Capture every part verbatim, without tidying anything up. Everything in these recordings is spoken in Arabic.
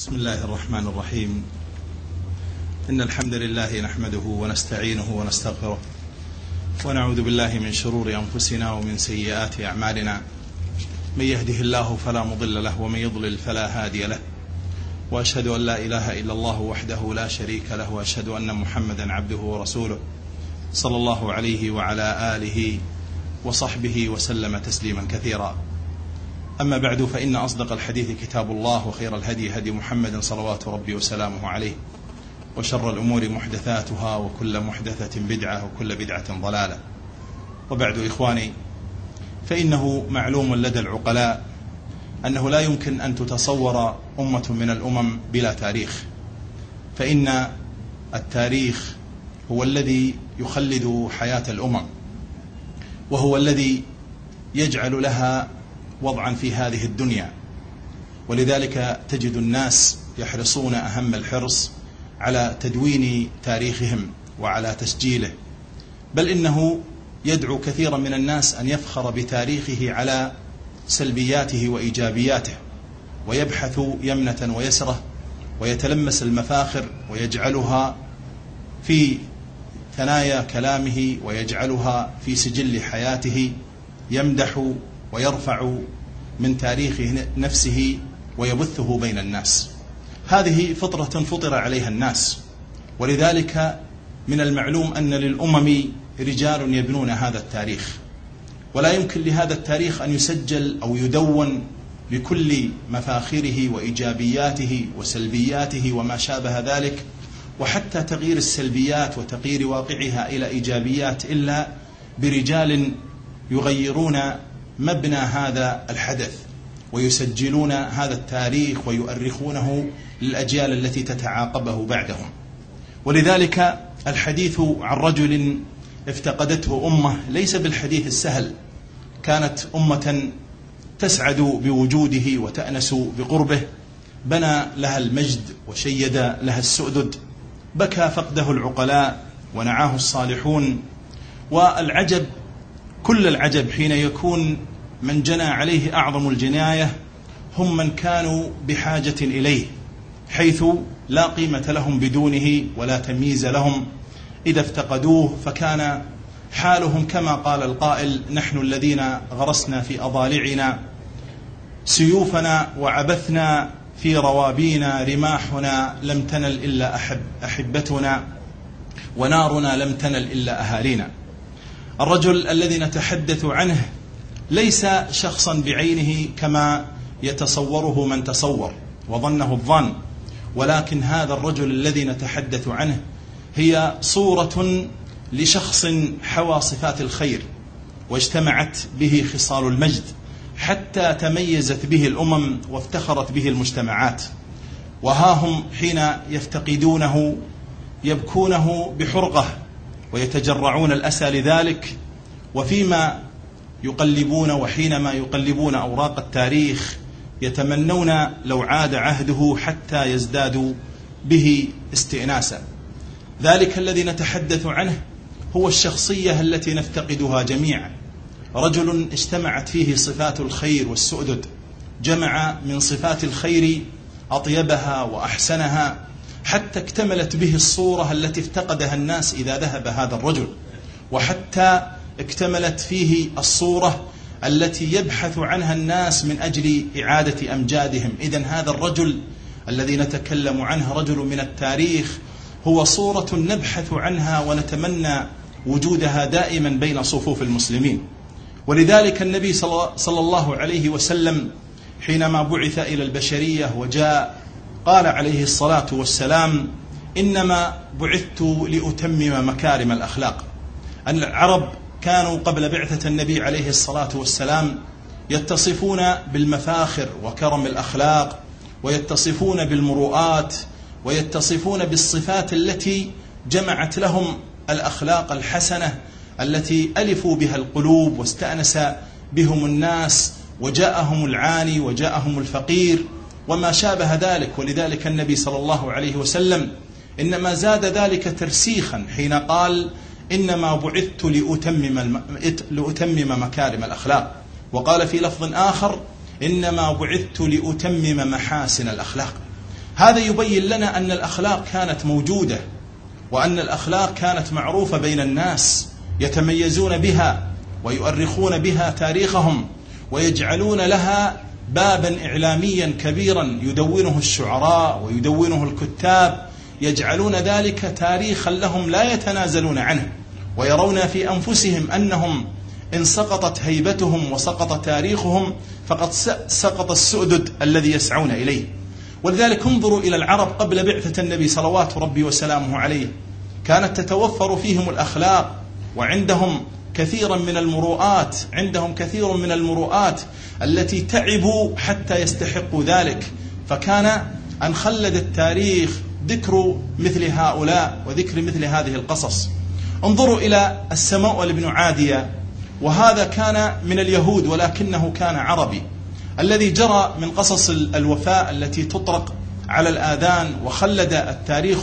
بسم الله الرحمن الرحيم. إن الحمد لله نحمده ونستعينه ونستغفره ونعوذ بالله من شرور أنفسنا ومن سيئات أعمالنا. من يهده الله فلا مضل له ومن يضلل فلا هادي له، وأشهد أن لا إله إلا الله وحده لا شريك له، وأشهد أن محمدا عبده ورسوله صلى الله عليه وعلى آله وصحبه وسلم تسليما كثيرا. أما بعد، فإن أصدق الحديث كتاب الله، وخير الهدي هدي محمد صلوات ربي وسلامه عليه، وشر الأمور محدثاتها، وكل محدثة بدعة، وكل بدعة ضلالة. وبعد إخواني، فإنه معلوم لدى العقلاء أنه لا يمكن أن تتصور أمة من الأمم بلا تاريخ، فإن التاريخ هو الذي يخلد حياة الأمم، وهو الذي يجعل لها وضعا في هذه الدنيا. ولذلك تجد الناس يحرصون أهم الحرص على تدوين تاريخهم وعلى تسجيله، بل إنه يدعو كثيرا من الناس أن يفخر بتاريخه على سلبياته وإيجابياته، ويبحث يمنة ويسرة ويتلمس المفاخر ويجعلها في ثنايا كلامه ويجعلها في سجل حياته، يمدح ويرفع من تاريخ نفسه ويبثه بين الناس. هذه فطرة فطر عليها الناس، ولذلك من المعلوم أن للأمم رجال يبنون هذا التاريخ، ولا يمكن لهذا التاريخ أن يسجل أو يدون بكل مفاخره وإيجابياته وسلبياته وما شابه ذلك، وحتى تغيير السلبيات وتغيير واقعها إلى إيجابيات، إلا برجال يغيرون مبنى هذا الحدث ويسجلون هذا التاريخ ويؤرخونه للأجيال التي تتعاقبه بعدهم. ولذلك الحديث عن رجل افتقدته أمة ليس بالحديث السهل، كانت أمة تسعد بوجوده وتأنس بقربه، بنى لها المجد وشيد لها السؤدد، بكى فقده العقلاء ونعاه الصالحون. والعجب كل العجب حين يكون من جنى عليه أعظم الجناية هم من كانوا بحاجة إليه، حيث لا قيمة لهم بدونه ولا تمييز لهم. إذا افتقدوه فكان حالهم كما قال القائل: نحن الذين غرسنا في أضالعنا سيوفنا وعبثنا في روابينا، رماحنا لم تنل إلا أحب أحبتنا، ونارنا لم تنل إلا أهالينا. الرجل الذي نتحدث عنه ليس شخصا بعينه كما يتصوره من تصور وظنه الظن، ولكن هذا الرجل الذي نتحدث عنه هي صورة لشخص حوى صفات الخير، واجتمعت به خصال المجد، حتى تميزت به الأمم وافتخرت به المجتمعات. وها هم حين يفتقدونه يبكونه بحرقة ويتجرعون الأسى لذلك، وفيما يقلبون وحينما يقلبون أوراق التاريخ يتمنون لو عاد عهده حتى يزدادوا به استئناسا. ذلك الذي نتحدث عنه هو الشخصية التي نفتقدها جميعا، رجل اجتمعت فيه صفات الخير والسؤدد، جمع من صفات الخير أطيبها وأحسنها، حتى اكتملت به الصورة التي افتقدها الناس إذا ذهب هذا الرجل، وحتى اكتملت فيه الصورة التي يبحث عنها الناس من أجل إعادة أمجادهم. إذن هذا الرجل الذي نتكلم عنه رجل من التاريخ، هو صورة نبحث عنها ونتمنى وجودها دائما بين صفوف المسلمين. ولذلك النبي صلى الله عليه وسلم حينما بعث إلى البشرية وجاء قال عليه الصلاة والسلام: إنما بعثت لأتمم مكارم الأخلاق. العرب كانوا قبل بعثة النبي عليه الصلاة والسلام يتصفون بالمفاخر وكرم الأخلاق، ويتصفون بالمروءات، ويتصفون بالصفات التي جمعت لهم الأخلاق الحسنة التي ألفوا بها القلوب واستأنس بهم الناس، وجاءهم العاني وجاءهم الفقير وما شابه ذلك. ولذلك النبي صلى الله عليه وسلم إنما زاد ذلك ترسيخا حين قال: إنما بعثت لأتمم, لأتمم مكارم الأخلاق. وقال في لفظ آخر: إنما بعثت لأتمم محاسن الأخلاق. هذا يبين لنا أن الأخلاق كانت موجودة، وأن الأخلاق كانت معروفة بين الناس يتميزون بها ويؤرخون بها تاريخهم، ويجعلون لها بابا إعلاميا كبيرا يدونه الشعراء ويدونه الكتاب، يجعلون ذلك تاريخا لهم لا يتنازلون عنه، ويرون في أنفسهم أنهم إن سقطت هيبتهم وسقط تاريخهم فقد سقط السؤدد الذي يسعون إليه. ولذلك انظروا إلى العرب قبل بعثة النبي صلوات ربي وسلامه عليه، كانت تتوفر فيهم الأخلاق، وعندهم كثيرا من المروءات، عندهم كثير من المروءات التي تعبوا حتى يستحقوا ذلك. فكان أن خلد التاريخ ذكر مثل هؤلاء وذكر مثل هذه القصص. انظروا إلى السموأل بن عادية، وهذا كان من اليهود ولكنه كان عربي، الذي جرى من قصص الوفاء التي تطرق على الآذان، وخلد التاريخ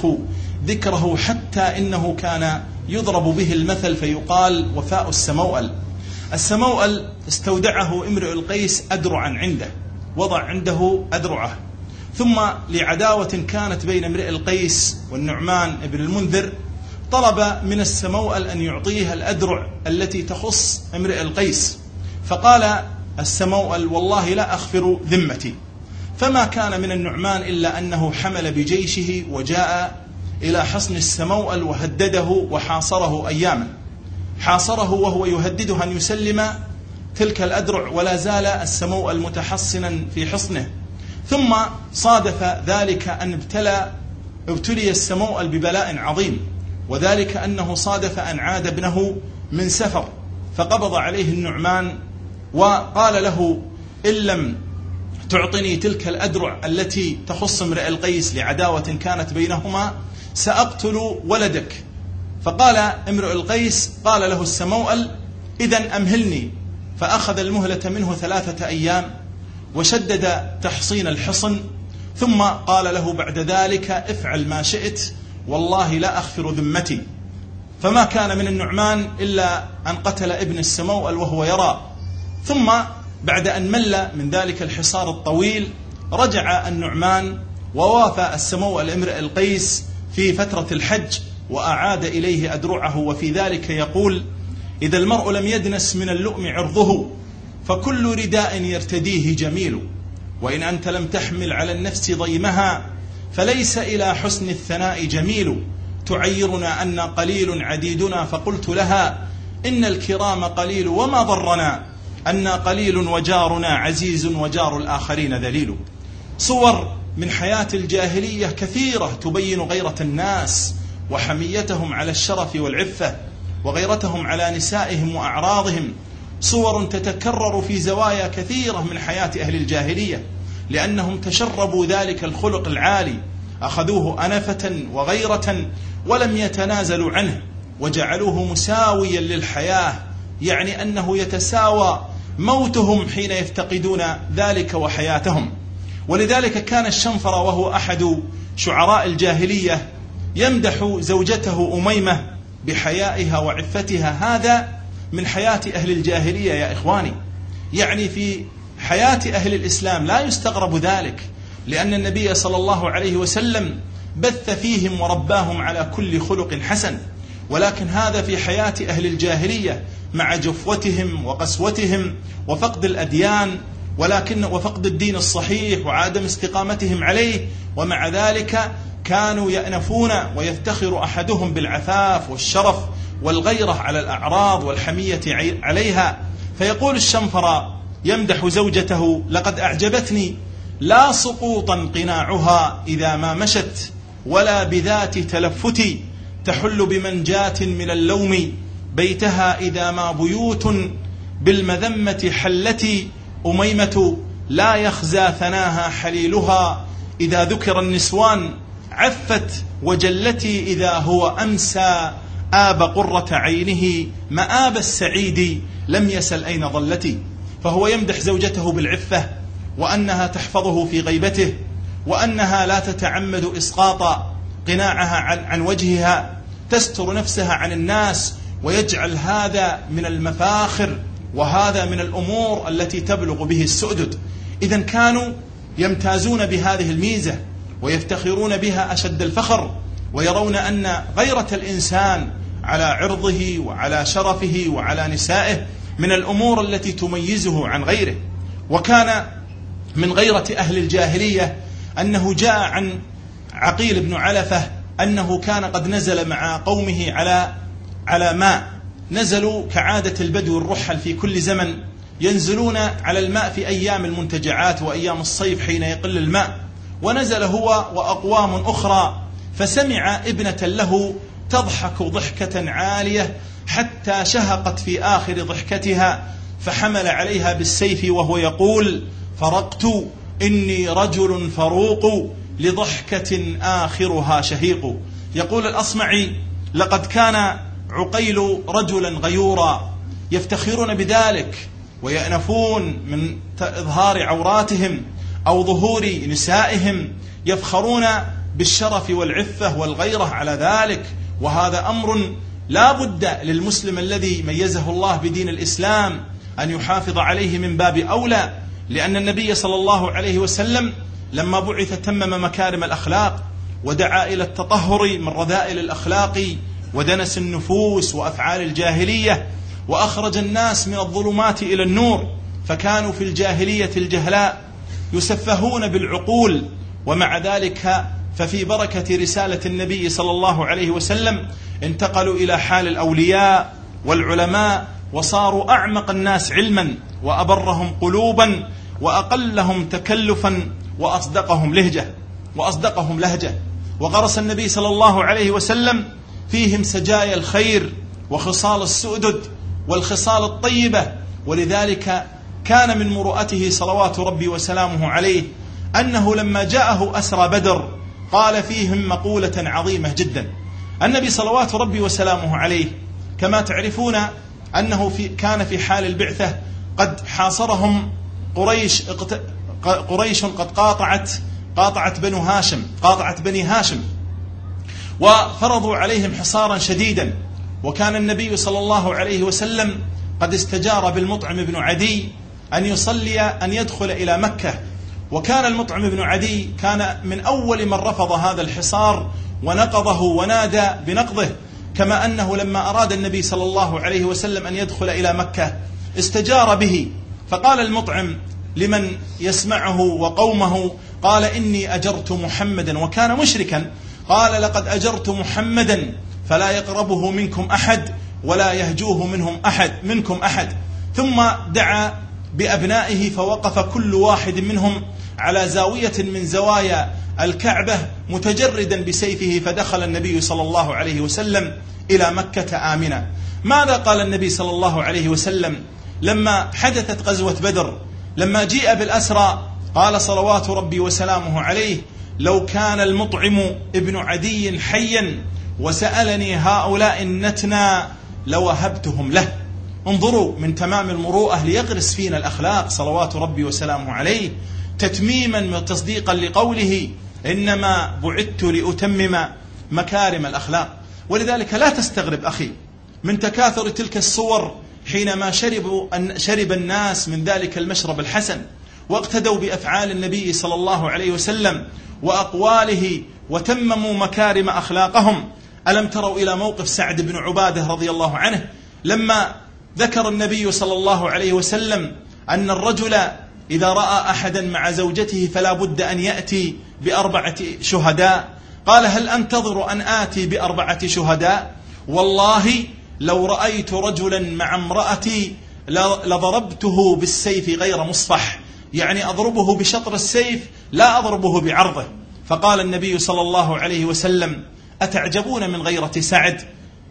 ذكره حتى إنه كان يضرب به المثل فيقال وفاء السموأل. السموأل استودعه امرؤ القيس أدرعا عنده، وضع عنده أدرعه، ثم لعداوة كانت بين امرئ القيس والنعمان بن المنذر طلب من السموأل أن يعطيه الأدرع التي تخص امرئ القيس، فقال السموأل والله لا أغفر ذمتي. فما كان من النعمان إلا أنه حمل بجيشه وجاء إلى حصن السموأل وهدده وحاصره أياما، حاصره وهو يهدده أن يسلم تلك الأدرع، ولا زال السموأل متحصنا في حصنه. ثم صادف ذلك أن ابتلى ابتلي السموأل ببلاء عظيم، وذلك أنه صادف أن عاد ابنه من سفر، فقبض عليه النعمان وقال له إن لم تعطني تلك الأدرع التي تخص امرئ القيس لعداوة كانت بينهما سأقتل ولدك. فقال امرئ القيس قال له السموأل إذن أمهلني، فأخذ المهلة منه ثلاثة أيام وشدد تحصين الحصن، ثم قال له بعد ذلك افعل ما شئت والله لا أغفر ذمتي. فما كان من النعمان إلا أن قتل ابن السموأل وهو يرى. ثم بعد أن مل من ذلك الحصار الطويل رجع النعمان ووافى السموأل امرئ القيس في فترة الحج وأعاد إليه أدرعه، وفي ذلك يقول إذا المرء لم يدنس من اللؤم عرضه فكل رداء يرتديه جميل، وإن أنت لم تحمل على النفس ضيمها فليس إلى حسن الثناء جميل. تعيرنا أن قليل عديدنا فقلت لها إن الكرام قليل وما ضرنا أن قليل وجارنا عزيز وجار الآخرين ذليل. صور من حياة الجاهلية كثيرة تبين غيرة الناس وحميتهم على الشرف والعفة، وغيرتهم على نسائهم وأعراضهم. صور تتكرر في زوايا كثيرة من حياة أهل الجاهلية، لأنهم تشربوا ذلك الخلق العالي، أخذوه أنفة وغيرة ولم يتنازلوا عنه، وجعلوه مساويا للحياة، يعني أنه يتساوى موتهم حين يفتقدون ذلك وحياتهم. ولذلك كان الشنفر وهو أحد شعراء الجاهلية يمدح زوجته أميمة بحيائها وعفتها. هذا من حياة أهل الجاهلية يا إخواني، يعني في حياة أهل الإسلام لا يستغرب ذلك، لأن النبي صلى الله عليه وسلم بث فيهم ورباهم على كل خلق حسن، ولكن هذا في حياة أهل الجاهلية مع جفوتهم وقسوتهم وفقد الأديان ولكن وفقد الدين الصحيح وعدم استقامتهم عليه، ومع ذلك كانوا يأنفون ويفتخر أحدهم بالعفاف والشرف والغيرة على الأعراض والحمية عليها. فيقول الشنفر يمدح زوجته لقد أعجبتني لا سقوطا قناعها إذا ما مشت ولا بذات تلفتي، تحل بمنجات من اللوم بيتها إذا ما بيوت بالمذمة حلتي. أميمة لا يخزى ثناها حليلها إذا ذكر النسوان، عفت وجلتي إذا هو أمسى آب قرة عينه مآب السعيد لم يسل أين ظلتي. فهو يمدح زوجته بالعفة، وأنها تحفظه في غيبته، وأنها لا تتعمد إسقاط قناعها عن, عن وجهها، تستر نفسها عن الناس، ويجعل هذا من المفاخر وهذا من الأمور التي تبلغ به السؤدد. إذن كانوا يمتازون بهذه الميزة، ويفتخرون بها أشد الفخر، ويرون أن غيرة الإنسان على عرضه وعلى شرفه وعلى نسائه من الأمور التي تميزه عن غيره. وكان من غيرة أهل الجاهلية أنه جاء عن عقيل بن علفة أنه كان قد نزل مع قومه على على ماء، نزلوا كعادة البدو الرحل في كل زمن، ينزلون على الماء في أيام المنتجعات وأيام الصيف حين يقل الماء، ونزل هو وأقوام أخرى، فسمع ابنة له تضحك ضحكة عالية حتى شهقت في آخر ضحكتها، فحمل عليها بالسيف وهو يقول: فرقت إني رجل فروق لضحكة آخرها شهيق. يقول الأصمعي: لقد كان عقيل رجلا غيورا، يفتخرون بذلك ويأنفون من إظهار عوراتهم أو ظهور نسائهم، يفخرون بالشرف والعفة والغيرة على ذلك. وهذا أمر لا بد للمسلم الذي ميزه الله بدين الإسلام أن يحافظ عليه من باب أولى، لأن النبي صلى الله عليه وسلم لما بعث تمم مكارم الأخلاق ودعا إلى التطهر من رذائل الأخلاق ودنس النفوس وأفعال الجاهلية، وأخرج الناس من الظلمات إلى النور. فكانوا في الجاهلية الجهلاء يسفهون بالعقول، ومع ذلك ففي بركة رسالة النبي صلى الله عليه وسلم انتقلوا إلى حال الأولياء والعلماء، وصاروا أعمق الناس علما وأبرهم قلوبا وأقلهم تكلفا وأصدقهم لهجة وأصدقهم لهجة. وغرس النبي صلى الله عليه وسلم فيهم سجايا الخير وخصال السؤدد والخصال الطيبة. ولذلك كان من مروءته صلوات ربي وسلامه عليه أنه لما جاءه أسرى بدر قال فيهم مقولة عظيمة جدا. النبي صلوات ربي وسلامه عليه كما تعرفون أنه في كان في حال البعثة قد حاصرهم قريش قريش قد قاطعت قاطعت بنو هاشم قاطعت بني هاشم وفرضوا عليهم حصارا شديدا. وكان النبي صلى الله عليه وسلم قد استجار بالمطعم بن عدي أن يصلي أن يدخل إلى مكة. وكان المطعم بن عدي كان من أول من رفض هذا الحصار ونقضه ونادى بنقضه، كما أنه لما أراد النبي صلى الله عليه وسلم أن يدخل إلى مكة استجار به. فقال المطعم لمن يسمعه وقومه، قال: إني أجرت محمدا، وكان مشركا، قال: لقد أجرت محمدا فلا يقربه منكم أحد ولا يهجوه منهم أحد منكم أحد. ثم دعا بأبنائه فوقف كل واحد منهم على زاوية من زوايا الكعبة متجردا بسيفه، فدخل النبي صلى الله عليه وسلم إلى مكة آمنا. ماذا قال النبي صلى الله عليه وسلم لما حدثت غزوة بدر؟ لما جيء بالأسرى قال صلوات ربي وسلامه عليه: لو كان المطعم ابن عدي حيا وسألني هؤلاء النتنا لوهبتهم له. انظروا من تمام المروءة ليغرس فينا الأخلاق صلوات ربي وسلامه عليه، تتميما وتصديقا لقوله: إنما بعثت لأتمم مكارم الأخلاق. ولذلك لا تستغرب أخي من تكاثر تلك الصور حينما شربوا شرب الناس من ذلك المشرب الحسن واقتدوا بأفعال النبي صلى الله عليه وسلم وأقواله وتمموا مكارم أخلاقهم. ألم تروا إلى موقف سعد بن عبادة رضي الله عنه لما ذكر النبي صلى الله عليه وسلم أن الرجل إذا رأى أحدا مع زوجته فلا بد أن يأتي بأربعة شهداء، قال: هل أنتظر أن آتي بأربعة شهداء؟ والله لو رأيت رجلا مع امرأتي لضربته بالسيف غير مصفح، يعني أضربه بشطر السيف لا أضربه بعرضه. فقال النبي صلى الله عليه وسلم: أتعجبون من غيرة سعد؟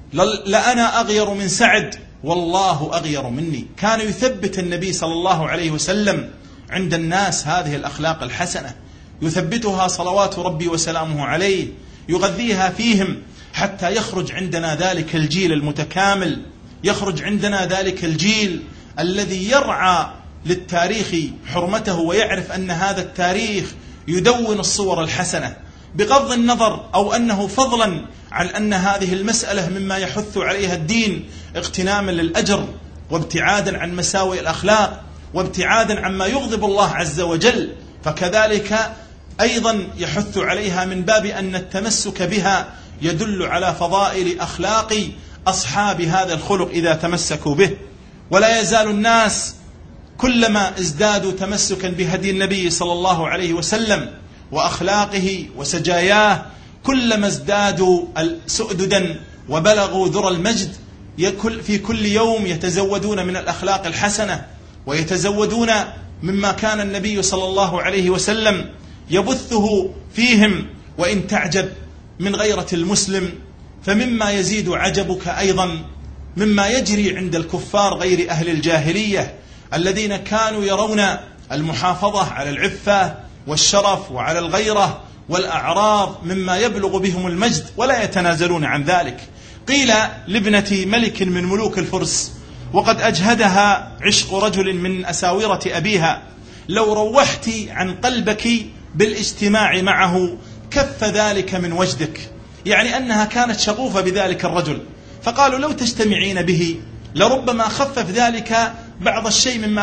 لأنا أغير من سعد والله أغير مني. كان يثبت النبي صلى الله عليه وسلم عند الناس هذه الأخلاق الحسنة، يثبتها صلوات ربي وسلامه عليه، يغذيها فيهم حتى يخرج عندنا ذلك الجيل المتكامل، يخرج عندنا ذلك الجيل الذي يرعى للتاريخ حرمته ويعرف أن هذا التاريخ يدون الصور الحسنة، بغض النظر أو أنه فضلا عن أن هذه المسألة مما يحث عليها الدين اغتناما للأجر وابتعادا عن مساوئ الأخلاق وابتعادا عما يغضب الله عز وجل. فكذلك أيضا يحث عليها من باب أن التمسك بها يدل على فضائل أخلاق أصحاب هذا الخلق إذا تمسكوا به. ولا يزال الناس كلما ازدادوا تمسكا بهدي النبي صلى الله عليه وسلم وأخلاقه وسجاياه كلما ازدادوا سؤددا وبلغوا ذرى المجد. في كل يوم يتزودون من الأخلاق الحسنة ويتزودون مما كان النبي صلى الله عليه وسلم يبثه فيهم. وإن تعجب من غيرة المسلم فمما يزيد عجبك أيضا مما يجري عند الكفار غير أهل الجاهلية الذين كانوا يرون المحافظة على العفة والشرف وعلى الغيرة والأعراض مما يبلغ بهم المجد ولا يتنازلون عن ذلك. قيل لابنة ملك من ملوك الفرس وقد أجهدها عشق رجل من أساورة أبيها: لو روحت عن قلبك بالاجتماع معه كف ذلك من وجدك، يعني أنها كانت شغوفة بذلك الرجل. فقالوا: لو تجتمعين به لربما خفف ذلك بعض الشيء مما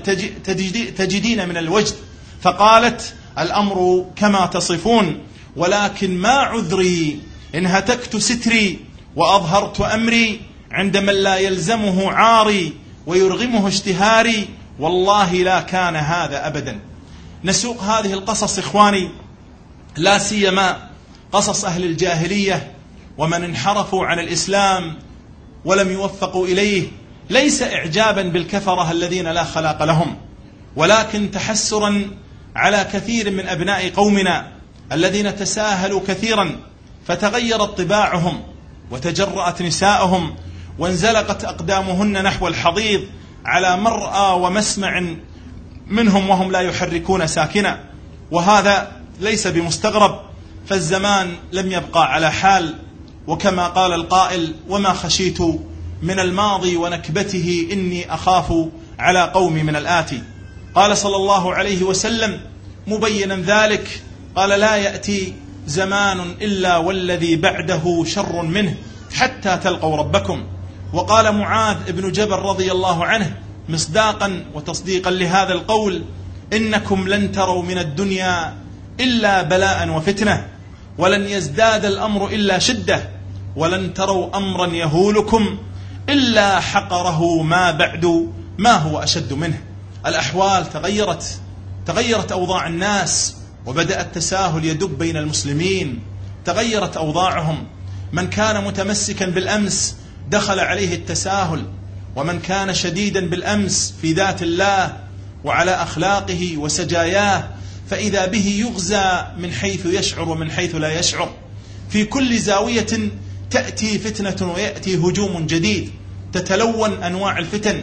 تجدين من الوجد. فقالت: الأمر كما تصفون، ولكن ما عذري إن هتكت ستري وأظهرت أمري عند من لا يلزمه عاري ويرغمه اشتهاري، والله لا كان هذا أبدا. نسوق هذه القصص إخواني، لا سيما قصص أهل الجاهلية ومن انحرفوا عن الإسلام ولم يوفقوا إليه، ليس إعجابا بالكفرة الذين لا خلاق لهم، ولكن تحسرا على كثير من أبناء قومنا الذين تساهلوا كثيرا فتغيرت طباعهم وتجرأت نساءهم وانزلقت أقدامهن نحو الحضيض على مرأى ومسمع منهم وهم لا يحركون ساكنا. وهذا ليس بمستغرب، فالزمان لم يبقى على حال، وكما قال القائل: وما خشيت من الماضي ونكبته إني أخاف على قومي من الآتي. قال صلى الله عليه وسلم مبينا ذلك، قال: لا يأتي زمان إلا والذي بعده شر منه حتى تلقوا ربكم. وقال معاذ بن جبل رضي الله عنه مصداقا وتصديقا لهذا القول: إنكم لن تروا من الدنيا إلا بلاء وفتنة، ولن يزداد الأمر إلا شدة، ولن تروا أمرا يهولكم إلا حقره ما بعد ما هو أشد منه. الأحوال تغيرت تغيرت أوضاع الناس، وبدأ التساهل يدب بين المسلمين، تغيرت أوضاعهم. من كان متمسكا بالأمس دخل عليه التساهل، ومن كان شديدا بالأمس في ذات الله وعلى أخلاقه وسجاياه فإذا به يغزى من حيث يشعر ومن حيث لا يشعر. في كل زاوية تأتي فتنة ويأتي هجوم جديد، تتلون أنواع الفتن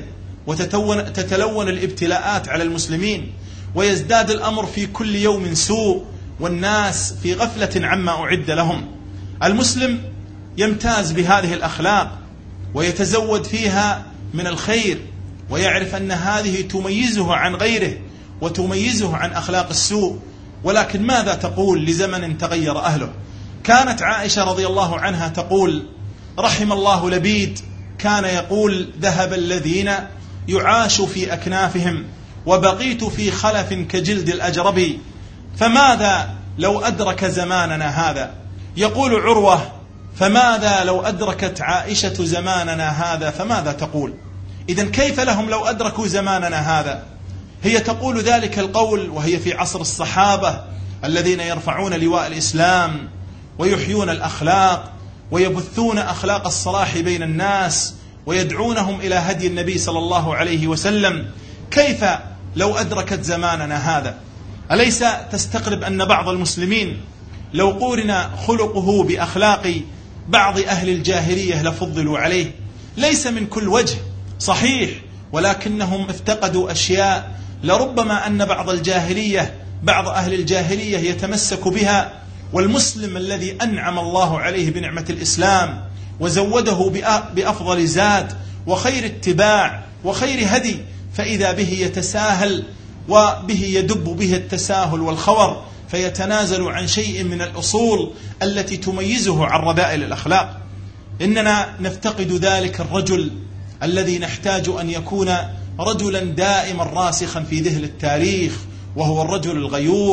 وتتلون الابتلاءات على المسلمين، ويزداد الأمر في كل يوم سوء، والناس في غفلة عما أعد لهم. المسلم يمتاز بهذه الأخلاق ويتزود فيها من الخير، ويعرف أن هذه تميزه عن غيره وتميزه عن أخلاق السوء. ولكن ماذا تقول لزمن تغير أهله؟ كانت عائشة رضي الله عنها تقول: رحم الله لبيد كان يقول: ذهب الذين يعاش في أكنافهم وبقيت في خلف كجلد الأجرب، فماذا لو أدرك زماننا هذا؟ يقول عروة: فماذا لو أدركت عائشة زماننا هذا فماذا تقول؟ إذن كيف لهم لو أدركوا زماننا هذا؟ هي تقول ذلك القول وهي في عصر الصحابة الذين يرفعون لواء الإسلام ويحيون الأخلاق ويبثون أخلاق الصلاح بين الناس ويدعونهم إلى هدي النبي صلى الله عليه وسلم. كيف لو أدركت زماننا هذا؟ أليس تستغرب أن بعض المسلمين لو قورن خلقه بأخلاق بعض أهل الجاهلية لفضلوا عليه؟ ليس من كل وجه صحيح، ولكنهم افتقدوا أشياء لربما أن بعض الجاهلية بعض أهل الجاهلية يتمسك بها، والمسلم الذي أنعم الله عليه بنعمة الإسلام وزوده بأفضل زاد وخير اتباع وخير هدي، فإذا به يتساهل وبه يدب به التساهل والخور، فيتنازل عن شيء من الأصول التي تميزه عن رذائل الأخلاق. إننا نفتقد ذلك الرجل الذي نحتاج أن يكون رجلا دائما راسخا في ذهن التاريخ، وهو الرجل الغيور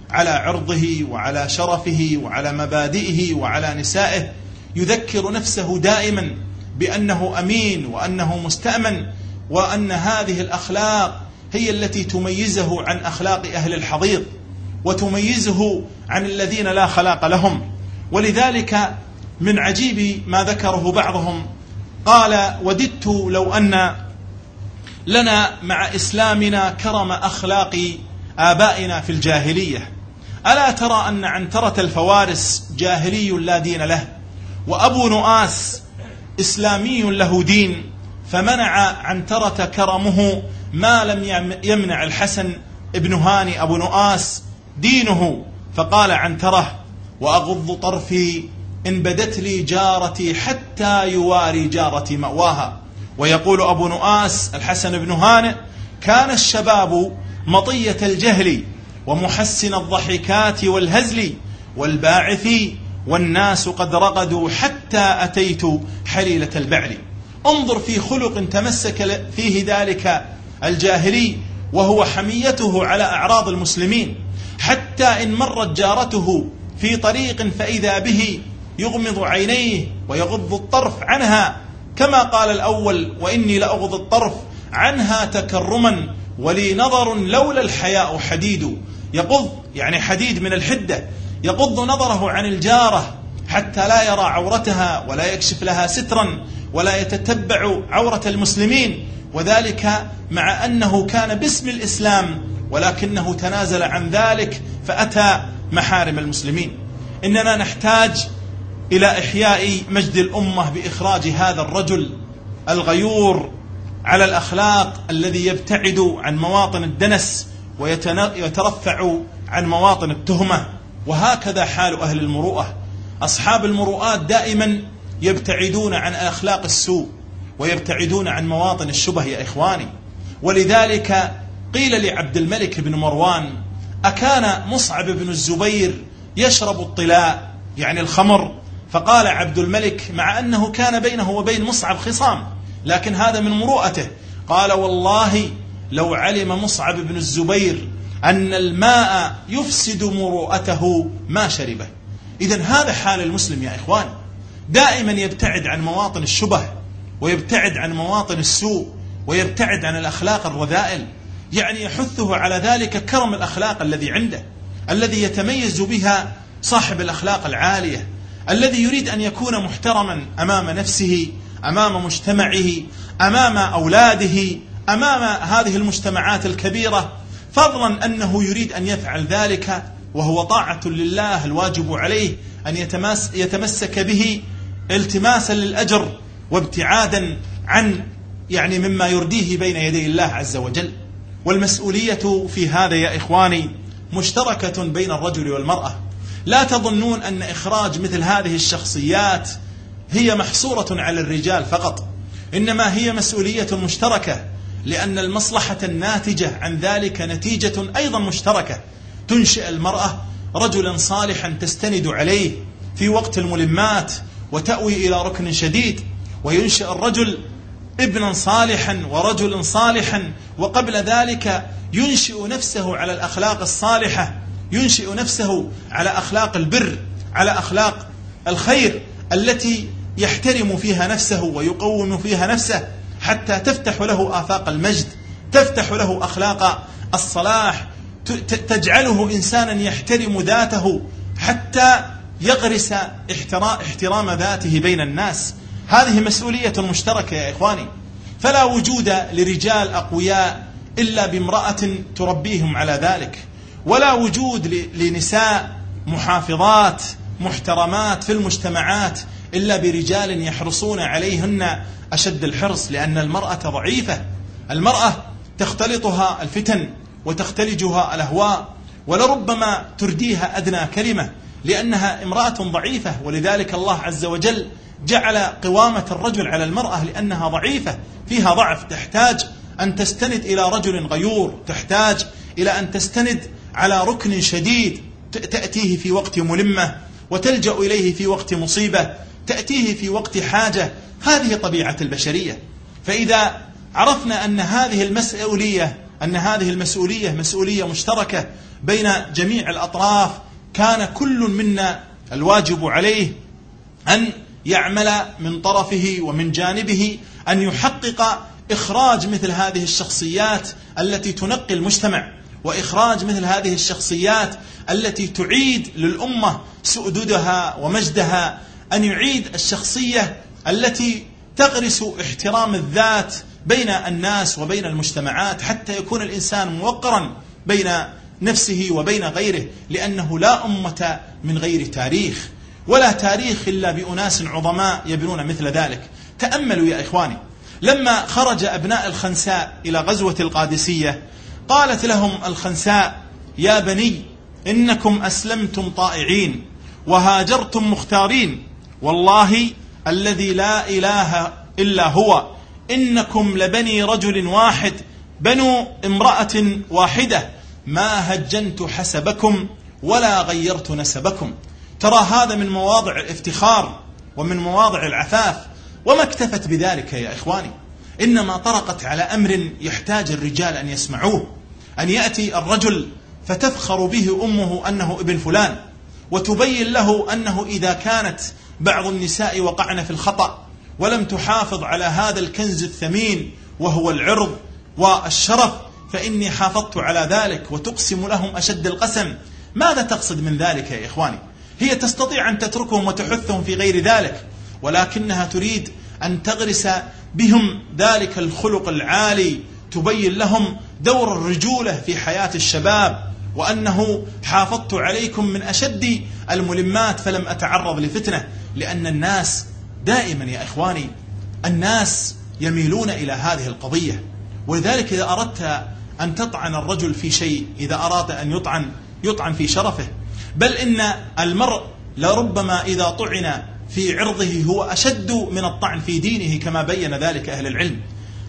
على عرضه وعلى شرفه وعلى مبادئه وعلى نسائه، يذكر نفسه دائما بأنه أمين وأنه مستأمن، وأن هذه الأخلاق هي التي تميزه عن أخلاق أهل الحضيض وتميزه عن الذين لا خلاق لهم. ولذلك من عجيب ما ذكره بعضهم، قال: وددت لو أن لنا مع إسلامنا كرم أخلاق آبائنا في الجاهلية. ألا ترى أن عنترة الفوارس جاهلي لا دين له، وأبو نؤاس إسلامي له دين، فمنع عنترة كرمه ما لم يمنع الحسن ابن هاني أبو نؤاس دينه. فقال عنترة: وأغض طرفي إن بدت لي جارتي حتى يواري جارتي مأواها. ويقول أبو نؤاس الحسن بن هانئ: كان الشباب مطية الجهل ومحسن الضحكات والهزل والباعث، والناس قد رقدوا حتى أتيت حليلة البعل. انظر في خلق تمسك فيه ذلك الجاهلي، وهو حميته على أعراض المسلمين، حتى إن مرت جارته في طريق فإذا به يغمض عينيه ويغض الطرف عنها، كما قال الأول: وإني لأغض الطرف عنها تكرما ولي نظر لولا الحياء حديد. يغض يعني حديد من الحدة، يغض نظره عن الجارة حتى لا يرى عورتها ولا يكشف لها سترا ولا يتتبع عورة المسلمين، وذلك مع أنه كان باسم الإسلام، ولكنه تنازل عن ذلك فأتى محارم المسلمين. إننا نحتاج إلى إحياء مجد الأمة بإخراج هذا الرجل الغيور على الأخلاق، الذي يبتعد عن مواطن الدنس ويترفع عن مواطن التهمة. وهكذا حال أهل المروءة. أصحاب المروءات دائما يبتعدون عن أخلاق السوء ويبتعدون عن مواطن الشبه يا إخواني. ولذلك قيل لعبد الملك بن مروان: أكان مصعب بن الزبير يشرب الطلاء يعني الخمر؟ فقال عبد الملك، مع أنه كان بينه وبين مصعب خصام، لكن هذا من مروءته، قال: والله لو علم مصعب بن الزبير أن الماء يفسد مروءته ما شربه. إذن هذا حال المسلم يا إخوان، دائما يبتعد عن مواطن الشبه ويبتعد عن مواطن السوء ويبتعد عن الأخلاق الرذائل. يعني يحثه على ذلك كرم الأخلاق الذي عنده، الذي يتميز بها صاحب الأخلاق العالية، الذي يريد أن يكون محترما أمام نفسه، أمام مجتمعه، أمام أولاده، أمام هذه المجتمعات الكبيرة، فضلا أنه يريد أن يفعل ذلك وهو طاعة لله الواجب عليه أن يتمسك به التماسا للأجر وابتعادا عن يعني مما يرديه بين يدي الله عز وجل. والمسؤولية في هذا يا إخواني مشتركة بين الرجل والمرأة. لا تظنون أن إخراج مثل هذه الشخصيات هي محصورة على الرجال فقط، إنما هي مسؤولية مشتركة، لأن المصلحة الناتجة عن ذلك نتيجة أيضا مشتركة. تنشئ المرأة رجلا صالحا تستند عليه في وقت الملمات وتأوي إلى ركن شديد، وينشئ الرجل ابنا صالحا ورجلا صالحا، وقبل ذلك ينشئ نفسه على الأخلاق الصالحة، ينشئ نفسه على أخلاق البر، على أخلاق الخير التي يحترم فيها نفسه ويقوم فيها نفسه، حتى تفتح له آفاق المجد، تفتح له أخلاق الصلاح، تجعله إنسانا يحترم ذاته حتى يغرس احترام ذاته بين الناس. هذه مسؤولية مشتركة يا إخواني، فلا وجود لرجال أقوياء إلا بامرأة تربيهم على ذلك، ولا وجود لنساء محافظات محترمات في المجتمعات إلا برجال يحرصون عليهن أشد الحرص، لأن المرأة ضعيفة، المرأة تختلطها الفتن وتختلجها الأهواء، ولربما ترديها أدنى كلمة لأنها امرأة ضعيفة. ولذلك الله عز وجل جعل قوامة الرجل على المرأة لأنها ضعيفة، فيها ضعف، تحتاج أن تستند إلى رجل غيور، تحتاج إلى أن تستند على ركن شديد تأتيه في وقت ملمة وتلجأ إليه في وقت مصيبة، تأتيه في وقت حاجة. هذه طبيعة البشرية. فإذا عرفنا أن هذه المسؤولية أن هذه المسؤولية مسؤولية مشتركة بين جميع الأطراف، كان كل منا الواجب عليه أن يعمل من طرفه ومن جانبه أن يحقق إخراج مثل هذه الشخصيات التي تنقي المجتمع، وإخراج مثل هذه الشخصيات التي تعيد للأمة سؤددها ومجدها، أن يعيد الشخصية التي تغرس احترام الذات بين الناس وبين المجتمعات، حتى يكون الإنسان موقرا بين نفسه وبين غيره، لأنه لا أمة من غير تاريخ، ولا تاريخ إلا بأناس عظماء يبنون مثل ذلك. تأملوا يا إخواني، لما خرج أبناء الخنساء إلى غزوة القادسية قالت لهم الخنساء: يا بني إنكم أسلمتم طائعين وهاجرتم مختارين، والله الذي لا إله إلا هو إنكم لبني رجل واحد بنو امرأة واحدة، ما هجنت حسبكم ولا غيرت نسبكم. ترى هذا من مواضع الافتخار ومن مواضع العفاف، وما اكتفت بذلك يا إخواني، إنما طرقت على أمر يحتاج الرجال أن يسمعوه، أن يأتي الرجل فتفخر به أمه أنه ابن فلان، وتبين له أنه إذا كانت بعض النساء وقعن في الخطأ ولم تحافظ على هذا الكنز الثمين وهو العرض والشرف فإني حافظت على ذلك، وتقسم لهم أشد القسم. ماذا تقصد من ذلك يا إخواني؟ هي تستطيع أن تتركهم وتحثهم في غير ذلك، ولكنها تريد أن تغرس بهم ذلك الخلق العالي، تبين لهم دور الرجولة في حياة الشباب، وأنه حافظت عليكم من أشد الملمات فلم أتعرض لفتنة. لأن الناس دائما يا إخواني الناس يميلون إلى هذه القضية، ولذلك إذا أردت أن تطعن الرجل في شيء، إذا أراد أن يطعن يطعن في شرفه، بل إن المرء لربما إذا طعن في عرضه هو أشد من الطعن في دينه، كما بين ذلك أهل العلم.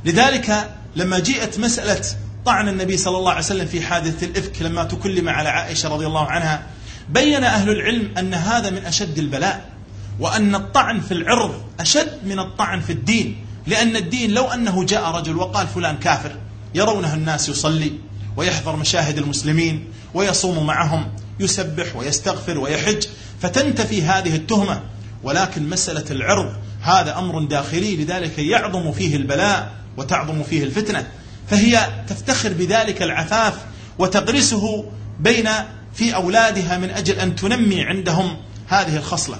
لذلك لما جاءت مسألة طعن النبي صلى الله عليه وسلم في حادثة الإفك لما تكلم على عائشة رضي الله عنها، بين أهل العلم أن هذا من أشد البلاء، وأن الطعن في العرض أشد من الطعن في الدين. لأن الدين لو أنه جاء رجل وقال فلان كافر، يرونه الناس يصلي ويحضر مشاهد المسلمين ويصوم معهم، يسبح ويستغفر ويحج، فتنتفي هذه التهمة. ولكن مسألة العرض هذا أمر داخلي، لذلك يعظم فيه البلاء وتعظم فيه الفتنة، فهي تفتخر بذلك العفاف وتغرسه بين في أولادها من أجل أن تنمي عندهم هذه الخصلة.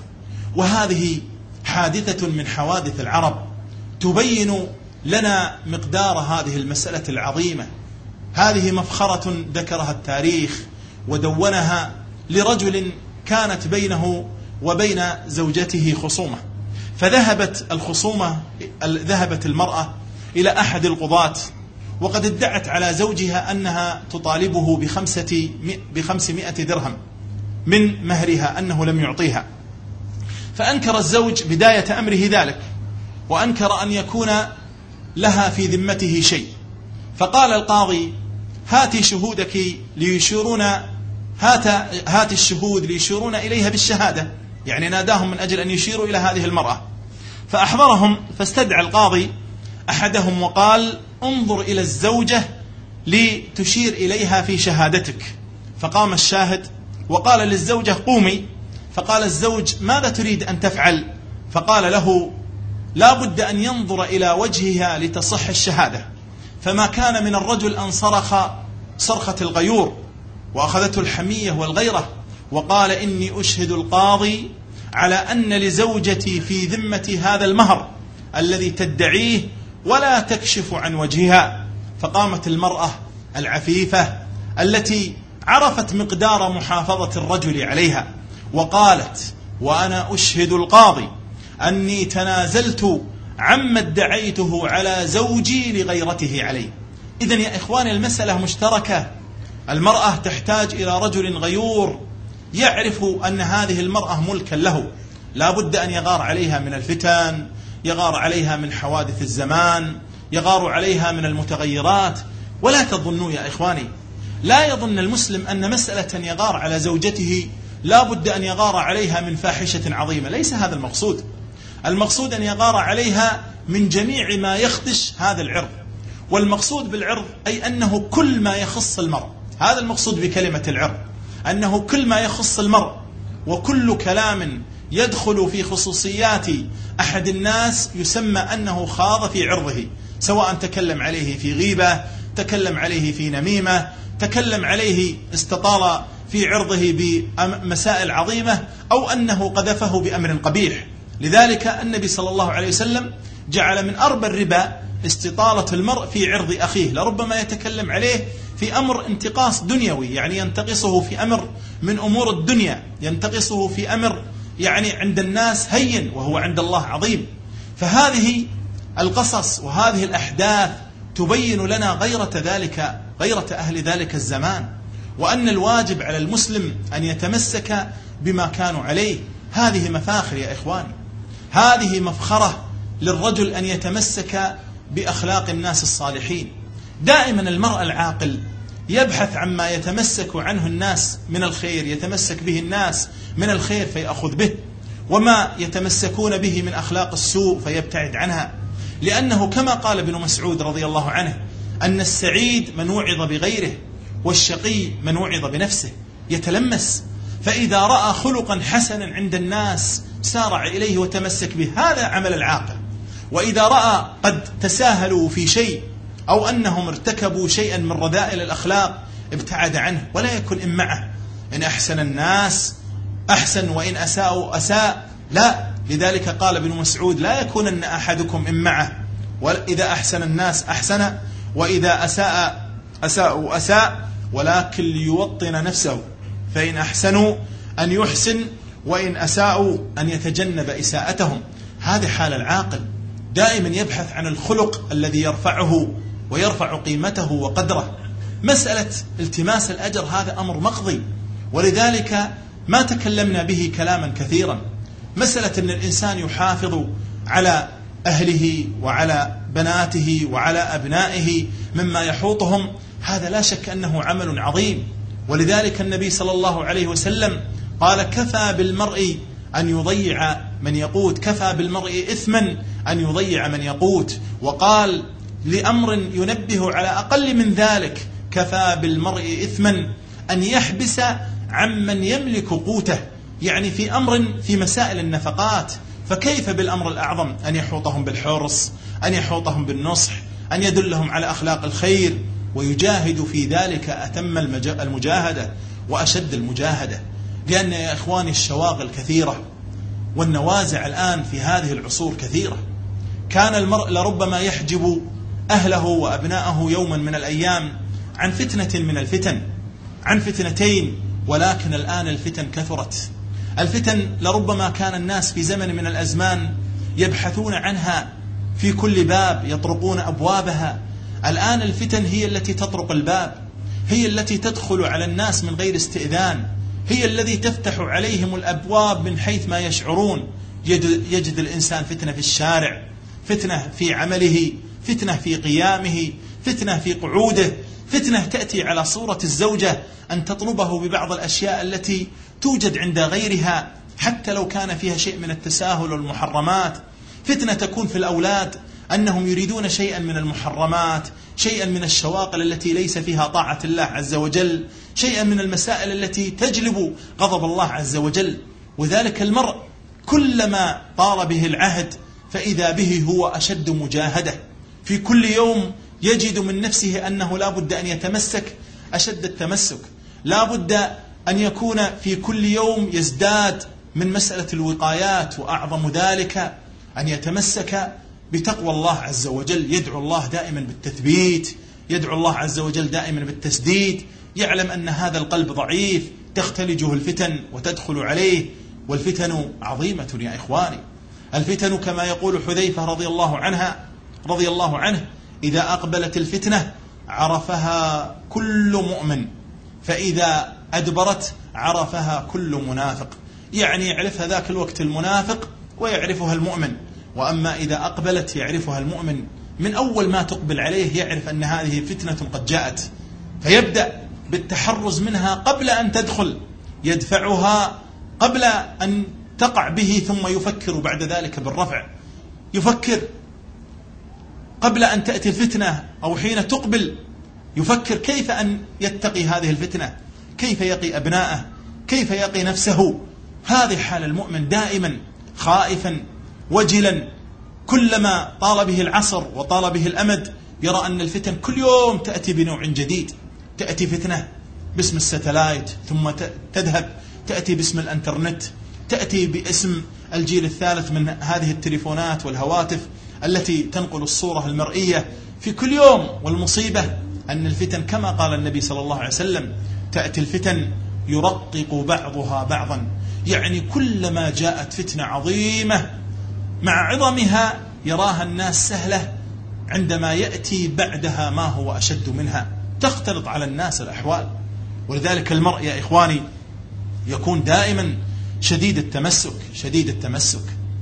وهذه حادثة من حوادث العرب تبين لنا مقدار هذه المسألة العظيمة. هذه مفخرة ذكرها التاريخ ودونها لرجل كانت بينه وبين زوجته خصومة، فذهبت الخصومة ذهبت المرأة إلى أحد القضاة وقد ادعت على زوجها أنها تطالبه بخمسة بخمسمائة درهم من مهرها، أنه لم يعطيها. فأنكر الزوج بداية أمره ذلك، وأنكر أن يكون لها في ذمته شيء. فقال القاضي: هاتي شهودك ليشيرون هات, هات الشهود ليشيرون إليها بالشهادة، يعني ناداهم من أجل أن يشيروا إلى هذه المرأة. فأحضرهم، فاستدعى القاضي أحدهم وقال: انظر إلى الزوجة لتشير إليها في شهادتك. فقام الشاهد وقال للزوجة: قومي. فقال الزوج: ماذا تريد أن تفعل؟ فقال له: لا بد أن ينظر إلى وجهها لتصح الشهادة. فما كان من الرجل أن صرخ صرخة الغيور، وأخذته الحمية والغيرة، وقال: إني أشهد القاضي على أن لزوجتي في ذمة هذا المهر الذي تدعيه ولا تكشف عن وجهها. فقامت المرأة العفيفة التي عرفت مقدار محافظة الرجل عليها وقالت: وأنا أشهد القاضي أني تنازلت عما ادعيته على زوجي لغيرته عليه. إذن يا إخواني المسألة مشتركة. المرأة تحتاج إلى رجل غيور يعرف أن هذه المرأة ملكا له، لا بد أن يغار عليها من الفتن، يغار عليها من حوادث الزمان، يغار عليها من المتغيرات. ولا تظنوا يا إخواني، لا يظن المسلم أن مسألة يغار على زوجته لا بد أن يغار عليها من فاحشة عظيمة، ليس هذا المقصود. المقصود أن يغار عليها من جميع ما يخدش هذا العرض. والمقصود بالعرض أي أنه كل ما يخص المرء، هذا المقصود بكلمة العرض، أنه كل ما يخص المرء وكل كلام يدخل في خصوصيات أحد الناس يسمى أنه خاض في عرضه، سواء تكلم عليه في غيبة، تكلم عليه في نميمة، تكلم عليه استطال في عرضه بمسائل عظيمة، أو أنه قذفه بأمر قبيح. لذلك النبي صلى الله عليه وسلم جعل من أربى الربا استطالة المرء في عرض أخيه، لربما يتكلم عليه في أمر انتقاص دنيوي، يعني ينتقصه في أمر من أمور الدنيا، ينتقصه في أمر يعني عند الناس هين وهو عند الله عظيم. فهذه القصص وهذه الأحداث تبين لنا غيرة ذلك، غيرة أهل ذلك الزمان، وأن الواجب على المسلم أن يتمسك بما كانوا عليه. هذه مفاخر يا إخواني، هذه مفخرة للرجل أن يتمسك بأخلاق الناس الصالحين. دائما المرء العاقل يبحث عما يتمسك عنه الناس من الخير، يتمسك به الناس من الخير فيأخذ به، وما يتمسكون به من أخلاق السوء فيبتعد عنها. لأنه كما قال ابن مسعود رضي الله عنه أن السعيد من وعظ بغيره والشقي من وعظ بنفسه. يتلمس، فإذا رأى خلقا حسنا عند الناس سارع إليه وتمسك به، هذا عمل العاقل. وإذا رأى قد تساهلوا في شيء أو أنهم ارتكبوا شيئا من رذائل الأخلاق ابتعد عنه ولا يكن إمعه. إن أحسن الناس أحسن وإن أساءوا أساء، لا. لذلك قال ابن مسعود لا يكونن أحدكم إمعه، وإذا أحسن الناس أحسن وإذا أساء أساءوا أساء، ولكن ليوطن نفسه، فإن أحسنوا أن يحسن وإن أساءوا أن يتجنب إساءتهم. هذه حال العاقل، دائما يبحث عن الخلق الذي يرفعه ويرفع قيمته وقدره. مسألة التماس الأجر هذا أمر مقضي، ولذلك ما تكلمنا به كلاما كثيرا. مسألة أن الإنسان يحافظ على أهله وعلى بناته وعلى أبنائه مما يحوطهم، هذا لا شك أنه عمل عظيم. ولذلك النبي صلى الله عليه وسلم قال كفى بالمرء أن يضيع من يقوت، كفى بالمرء إثما أن يضيع من يقوت. وقال لأمر ينبه على أقل من ذلك كفى بالمرء إثما أن يحبس عمن يملك قوته، يعني في أمر في مسائل النفقات. فكيف بالأمر الأعظم أن يحوطهم بالحرص، أن يحوطهم بالنصح، أن يدلهم على أخلاق الخير، ويجاهد في ذلك أتم المجاهدة وأشد المجاهدة. لأن يا إخواني الشواغل كثيرة والنوازع الآن في هذه العصور كثيرة. كان المرء لربما يحجب أهله وأبناءه يوما من الأيام عن فتنة من الفتن، عن فتنتين، ولكن الآن الفتن كثرت. الفتن لربما كان الناس في زمن من الأزمان يبحثون عنها في كل باب، يطرقون أبوابها. الآن الفتن هي التي تطرق الباب، هي التي تدخل على الناس من غير استئذان، هي التي تفتح عليهم الأبواب من حيث ما يشعرون. يجد الإنسان فتنة في الشارع، فتنة في عمله، فتنة في قيامه، فتنة في قعوده، فتنة تأتي على صورة الزوجة أن تطلبه ببعض الأشياء التي توجد عند غيرها حتى لو كان فيها شيء من التساهل والمحرمات. فتنة تكون في الأولاد أنهم يريدون شيئا من المحرمات، شيئا من الشواغل التي ليس فيها طاعة الله عز وجل، شيئا من المسائل التي تجلب غضب الله عز وجل. وذلك المرء كلما طال به العهد فإذا به هو أشد مجاهدة. في كل يوم يجد من نفسه أنه لا بد أن يتمسك أشد التمسك، لا بد أن يكون في كل يوم يزداد من مسألة الوقايات، وأعظم ذلك أن يتمسك بتقوى الله عز وجل. يدعو الله دائما بالتثبيت، يدعو الله عز وجل دائما بالتسديد. يعلم أن هذا القلب ضعيف تختلجه الفتن وتدخل عليه، والفتن عظيمة يا إخواني. الفتن كما يقول حذيفة رضي الله عنها رضي الله عنه إذا أقبلت الفتنة عرفها كل مؤمن، فإذا أدبرت عرفها كل منافق. يعني يعرفها ذاك الوقت المنافق ويعرفها المؤمن، وأما إذا أقبلت يعرفها المؤمن من أول ما تقبل عليه، يعرف أن هذه فتنة قد جاءت، فيبدأ بالتحرز منها قبل أن تدخل، يدفعها قبل أن تقع به، ثم يفكر بعد ذلك بالرفع. يفكر قبل أن تأتي الفتنة أو حين تقبل يفكر كيف أن يتقي هذه الفتنة، كيف يقي أبناءه، كيف يقي نفسه. هذه حال المؤمن دائما خائفا وجلا، كلما طال به العصر وطال به الأمد يرى أن الفتن كل يوم تأتي بنوع جديد. تأتي فتنة باسم الستلايت ثم تذهب، تأتي باسم الانترنت، تأتي باسم الجيل الثالث من هذه التليفونات والهواتف التي تنقل الصورة المرئية في كل يوم. والمصيبة أن الفتن كما قال النبي صلى الله عليه وسلم تأتي الفتن يرقق بعضها بعضا، يعني كلما جاءت فتنة عظيمة مع عظمها يراها الناس سهلة، عندما يأتي بعدها ما هو أشد منها تختلط على الناس الأحوال. ولذلك المرء يا إخواني يكون دائما شديد التمسك شديد التمسك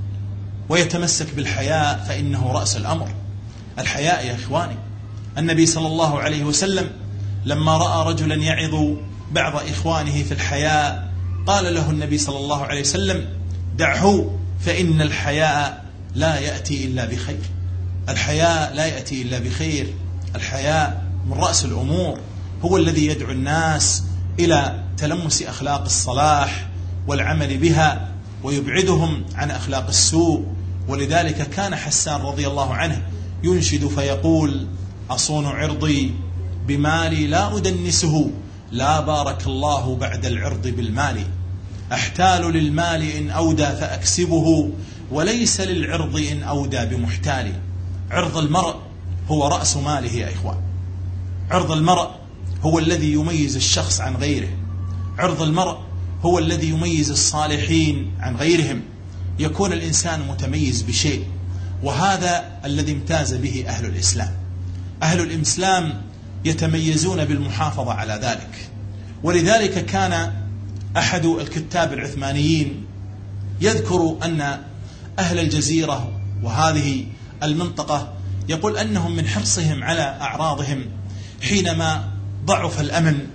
ويتمسك بالحياء، فإنه رأس الأمر. الحياء يا إخواني، النبي صلى الله عليه وسلم لما رأى رجلا يعظ بعض إخوانه في الحياء قال له النبي صلى الله عليه وسلم دعه فإن الحياء لا يأتي إلا بخير. الحياء لا يأتي إلا بخير. الحياء من رأس الأمور، هو الذي يدعو الناس إلى تلمس أخلاق الصلاح والعمل بها ويبعدهم عن أخلاق السوء. ولذلك كان حسان رضي الله عنه ينشد فيقول أصون عرضي بمالي لا أدنسه، لا بارك الله بعد العرض بالمال، أحتال للمال إن أودى فأكسبه، وليس للعرض إن أودى بمحتال. عرض المرء هو رأس ماله يا إخوان. عرض المرء هو الذي يميز الشخص عن غيره. عرض المرء هو الذي يميز الصالحين عن غيرهم. يكون الإنسان متميز بشيء، وهذا الذي امتاز به أهل الإسلام. أهل الإسلام يتميزون بالمحافظة على ذلك. ولذلك كان أحد الكتاب العثمانيين يذكر أن أهل الجزيرة وهذه المنطقة يقول أنهم من حرصهم على أعراضهم حينما ضعف الأمن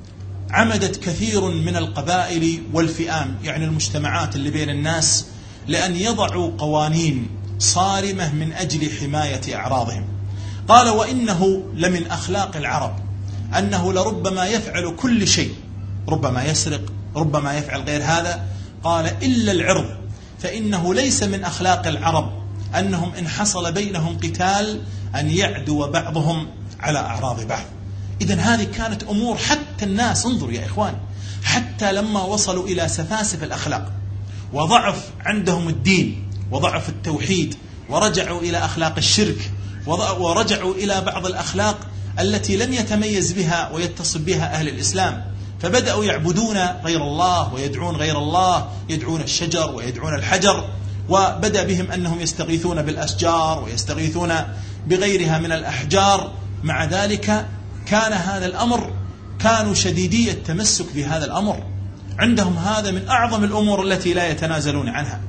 عمدت كثير من القبائل والفئام، يعني المجتمعات اللي بين الناس، لأن يضعوا قوانين صارمة من أجل حماية أعراضهم. قال وإنه لمن أخلاق العرب أنه لربما يفعل كل شيء، ربما يسرق، ربما يفعل غير هذا، قال إلا العرض، فإنه ليس من أخلاق العرب أنهم إن حصل بينهم قتال أن يعدو بعضهم على أعراض بعض. إذن هذه كانت أمور حتى الناس، انظر يا إخوان، حتى لما وصلوا إلى سفاسف الأخلاق وضعف عندهم الدين وضعف التوحيد ورجعوا إلى أخلاق الشرك ورجعوا إلى بعض الأخلاق التي لم يتميز بها ويتصف بها أهل الإسلام، فبدأوا يعبدون غير الله ويدعون غير الله، يدعون الشجر ويدعون الحجر، وبدأ بهم أنهم يستغيثون بالأشجار ويستغيثون بغيرها من الأحجار. مع ذلك كان هذا الأمر، كانوا شديدي التمسك بهذا الأمر، عندهم هذا من أعظم الأمور التي لا يتنازلون عنها.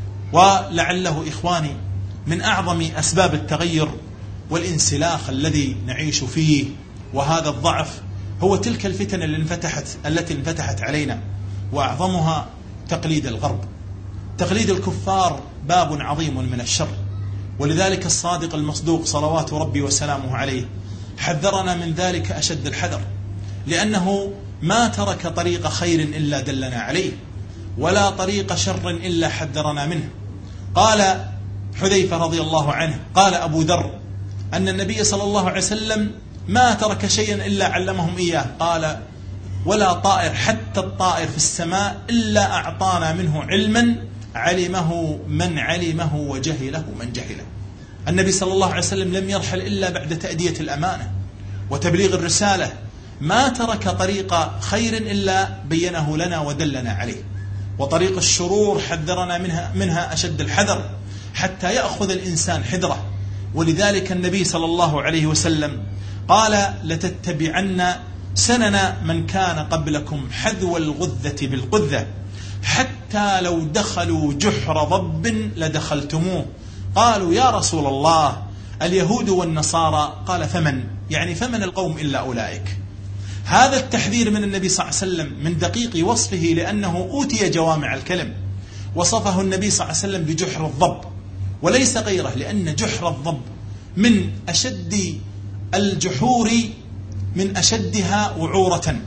ولعله إخواني من أعظم أسباب التغير والانسلاخ الذي نعيش فيه وهذا الضعف هو تلك الفتن اللي انفتحت التي انفتحت علينا، وأعظمها تقليد الغرب. تقليد الكفار باب عظيم من الشر، ولذلك الصادق المصدوق صلوات ربي وسلامه عليه حذرنا من ذلك أشد الحذر، لأنه ما ترك طريق خير إلا دلنا عليه، ولا طريق شر إلا حذرنا منه. قال حذيفة رضي الله عنه قال أبو ذر أن النبي صلى الله عليه وسلم ما ترك شيئا إلا علمهم إياه، قال ولا طائر حتى الطائر في السماء إلا أعطانا منه علما علمه من علمه وجهله من جهله. النبي صلى الله عليه وسلم لم يرحل إلا بعد تأدية الأمانة وتبليغ الرسالة، ما ترك طريق خير إلا بينه لنا ودلنا عليه، وطريق الشرور حذرنا منها, منها أشد الحذر حتى يأخذ الإنسان حذره. ولذلك النبي صلى الله عليه وسلم قال لتتبعن سنن من كان قبلكم حذو الغذة بالقذة، حتى لو دخلوا جحر ضب لدخلتموه. قالوا يا رسول الله اليهود والنصارى؟ قال فمن؟ يعني فمن القوم إلا أولئك. هذا التحذير من النبي صلى الله عليه وسلم من دقيق وصفه، لأنه أوتي جوامع الكلم. وصفه النبي صلى الله عليه وسلم بجحر الضب وليس غيره، لأن جحر الضب من أشد الجحور من أشدها وعورة،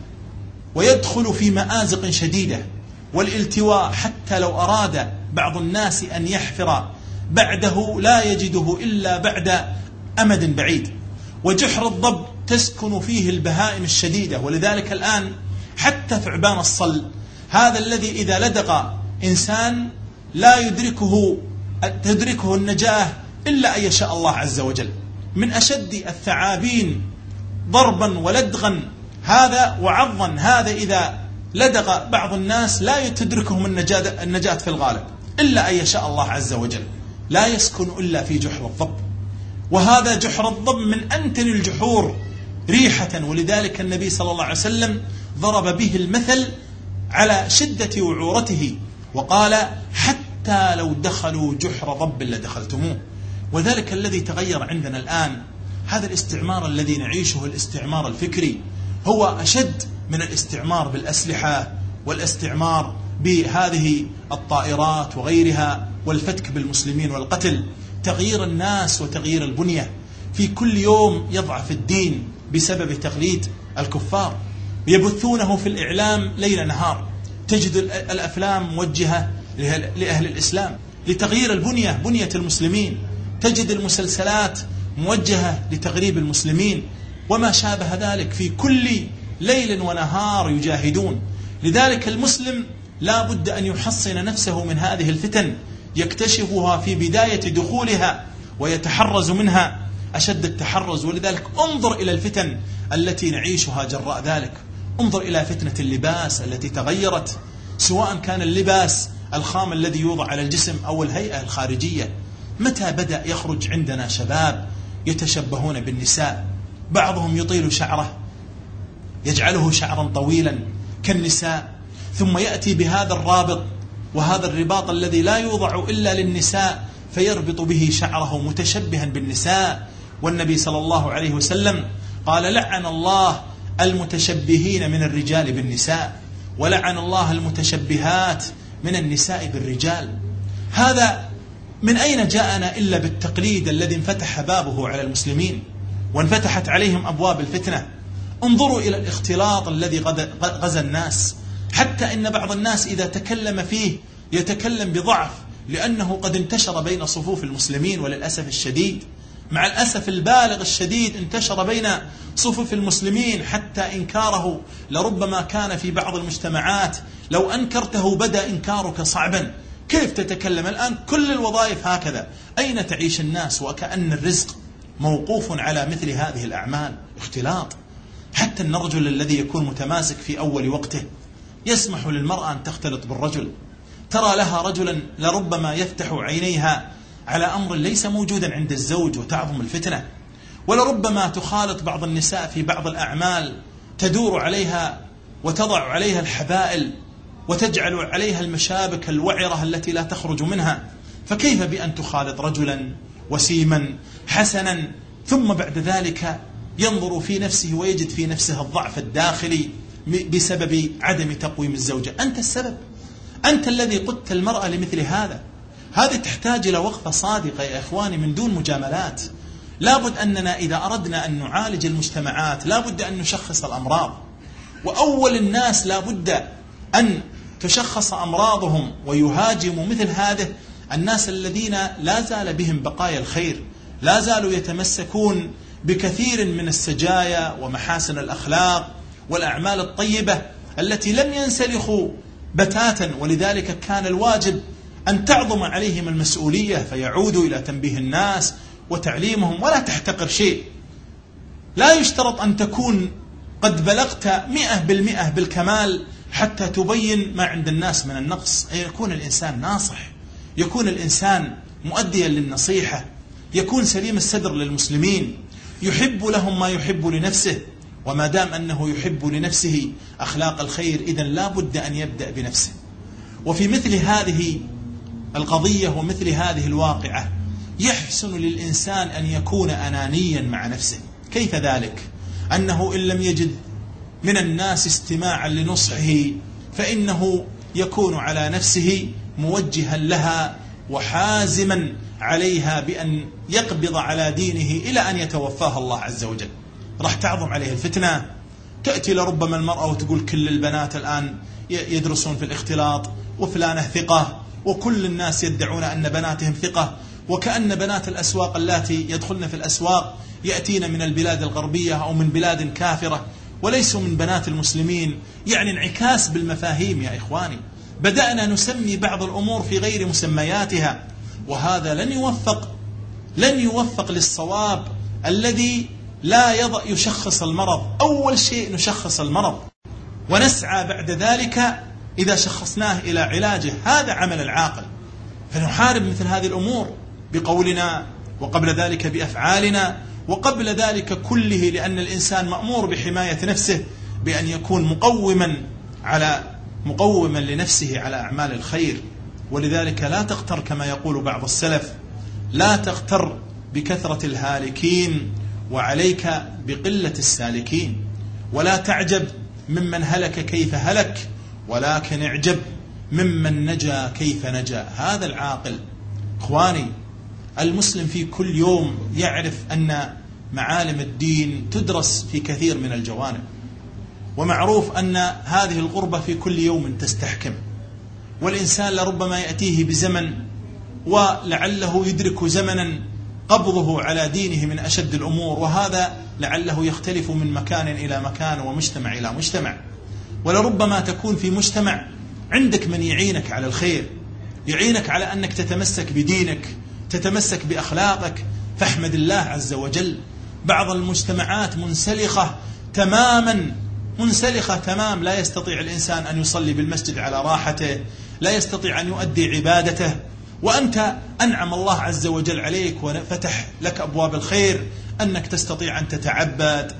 ويدخل في مآزق شديدة والالتواء، حتى لو أراد بعض الناس أن يحفر بعده لا يجده إلا بعد أمد بعيد. وجحر الضب تسكن فيه البهائم الشديدة، ولذلك الآن حتى ثعبان الصل هذا الذي إذا لدغ إنسان لا يدركه تدركه النجاة إلا أن يشاء الله عز وجل، من أشد الثعابين ضربا ولدغا هذا وعضا، هذا إذا لدغ بعض الناس لا تدركهم النجاة, النجاة في الغالب إلا أن يشاء الله عز وجل، لا يسكن إلا في جحر الضب. وهذا جحر الضب من أنتن الجحور ريحة، ولذلك النبي صلى الله عليه وسلم ضرب به المثل على شدة وعورته وقال حتى لو دخلوا جحر ضب لدخلتموه. وذلك الذي تغير عندنا الآن، هذا الاستعمار الذي نعيشه، الاستعمار الفكري، هو أشد من الاستعمار بالأسلحة والاستعمار بهذه الطائرات وغيرها والفتك بالمسلمين والقتل. تغيير الناس وتغيير البنية، في كل يوم يضعف الدين بسبب تقليد الكفار، يبثونه في الإعلام ليل نهار. تجد الأفلام موجهة لأهل الإسلام لتغيير البنية، بنية المسلمين. تجد المسلسلات موجهة لتغريب المسلمين وما شابه ذلك، في كل ليل ونهار يجاهدون. لذلك المسلم لا بد أن يحصن نفسه من هذه الفتن، يكتشفها في بداية دخولها ويتحرز منها أشد التحرز. ولذلك انظر إلى الفتن التي نعيشها جراء ذلك. انظر إلى فتنة اللباس التي تغيرت، سواء كان اللباس الخام الذي يوضع على الجسم أو الهيئة الخارجية. متى بدأ يخرج عندنا شباب يتشبهون بالنساء؟ بعضهم يطيل شعره يجعله شعرا طويلا كالنساء، ثم يأتي بهذا الرابط وهذا الرباط الذي لا يوضع إلا للنساء، فيربط به شعره متشبها بالنساء. والنبي صلى الله عليه وسلم قال لعن الله المتشبهين من الرجال بالنساء، ولعن الله المتشبهات من النساء بالرجال. هذا من أين جاءنا إلا بالتقليد الذي انفتح بابه على المسلمين وانفتحت عليهم أبواب الفتنة. انظروا إلى الاختلاط الذي غزا الناس، حتى إن بعض الناس إذا تكلم فيه يتكلم بضعف، لأنه قد انتشر بين صفوف المسلمين. وللأسف الشديد، مع الأسف البالغ الشديد، انتشر بين صفوف المسلمين حتى إنكاره لربما كان في بعض المجتمعات لو أنكرته بدأ إنكارك صعبا. كيف تتكلم الآن؟ كل الوظائف هكذا. أين تعيش الناس؟ وكأن الرزق موقوف على مثل هذه الأعمال. اختلاط، حتى أن الرجل الذي يكون متماسك في أول وقته يسمح للمرأة أن تختلط بالرجل. ترى لها رجلا لربما يفتح عينيها على أمر ليس موجودا عند الزوج وتعظم الفتنة، ولربما تخالط بعض النساء في بعض الأعمال تدور عليها وتضع عليها الحبائل وتجعل عليها المشابك الوعرة التي لا تخرج منها. فكيف بأن تخالط رجلا وسيما حسنا، ثم بعد ذلك ينظر في نفسه ويجد في نفسه الضعف الداخلي بسبب عدم تقويم الزوجة؟ أنت السبب، أنت الذي قدت المرأة لمثل هذا. هذه تحتاج إلى وقفة صادقة يا إخواني من دون مجاملات. لابد أننا إذا أردنا أن نعالج المجتمعات لابد أن نشخص الأمراض، وأول الناس لابد أن تشخص أمراضهم ويهاجموا مثل هذه الناس الذين لا زال بهم بقايا الخير، لا زالوا يتمسكون بكثير من السجايا ومحاسن الأخلاق والأعمال الطيبة التي لم ينسلخوا بتاتا. ولذلك كان الواجب أن تعظم عليهم المسؤولية فيعودوا إلى تنبيه الناس وتعليمهم. ولا تحتقر شيء، لا يشترط أن تكون قد بلغت مئة بالمئة بالكمال حتى تبين ما عند الناس من النقص. أن يكون الإنسان ناصح، يكون الإنسان مؤديا للنصيحة، يكون سليم الصدر للمسلمين، يحب لهم ما يحب لنفسه. وما دام أنه يحب لنفسه أخلاق الخير إذن لا بد أن يبدأ بنفسه. وفي مثل هذه القضية ومثل هذه الواقعة يحسن للإنسان أن يكون أنانيا مع نفسه. كيف ذلك؟ أنه إن لم يجد من الناس استماعا لنصحه فإنه يكون على نفسه موجها لها وحازما عليها بأن يقبض على دينه إلى أن يتوفاها الله عز وجل. راح تعظم عليه الفتنة. تأتي لربما المرأة وتقول كل البنات الآن يدرسون في الاختلاط، وفلانة ثقة، وكل الناس يدعون أن بناتهم ثقة، وكأن بنات الأسواق اللاتي يدخلن في الأسواق يأتين من البلاد الغربية أو من بلاد كافرة وليسوا من بنات المسلمين. يعني انعكاس بالمفاهيم يا إخواني. بدأنا نسمي بعض الأمور في غير مسمياتها، وهذا لن يوفق لن يوفق للصواب الذي لا يضع يشخص المرض. أول شيء نشخص المرض، ونسعى بعد ذلك إذا شخصناه إلى علاجه. هذا عمل العاقل. فنحارب مثل هذه الأمور بقولنا، وقبل ذلك بأفعالنا، وقبل ذلك كله، لأن الإنسان مأمور بحماية نفسه بأن يكون مقوما على مقوما لنفسه على أعمال الخير. ولذلك لا تغتر، كما يقول بعض السلف، لا تغتر بكثرة الهالكين وعليك بقلة السالكين. ولا تعجب ممن هلك كيف هلك، ولكن اعجب ممن نجا كيف نجا. هذا العاقل. إخواني، المسلم في كل يوم يعرف أن معالم الدين تدرس في كثير من الجوانب، ومعروف أن هذه الغربة في كل يوم تستحكم، والإنسان لربما يأتيه بزمن ولعله يدرك زمنا قبضه على دينه من أشد الأمور، وهذا لعله يختلف من مكان إلى مكان ومجتمع إلى مجتمع. ولربما تكون في مجتمع عندك من يعينك على الخير، يعينك على أنك تتمسك بدينك، تتمسك بأخلاقك، فاحمد الله عز وجل. بعض المجتمعات منسلخة تماما، منسلخة تمام، لا يستطيع الإنسان أن يصلي بالمسجد على راحته، لا يستطيع أن يؤدي عبادته، وأنت أنعم الله عز وجل عليك وفتح لك أبواب الخير أنك تستطيع أن تتعبد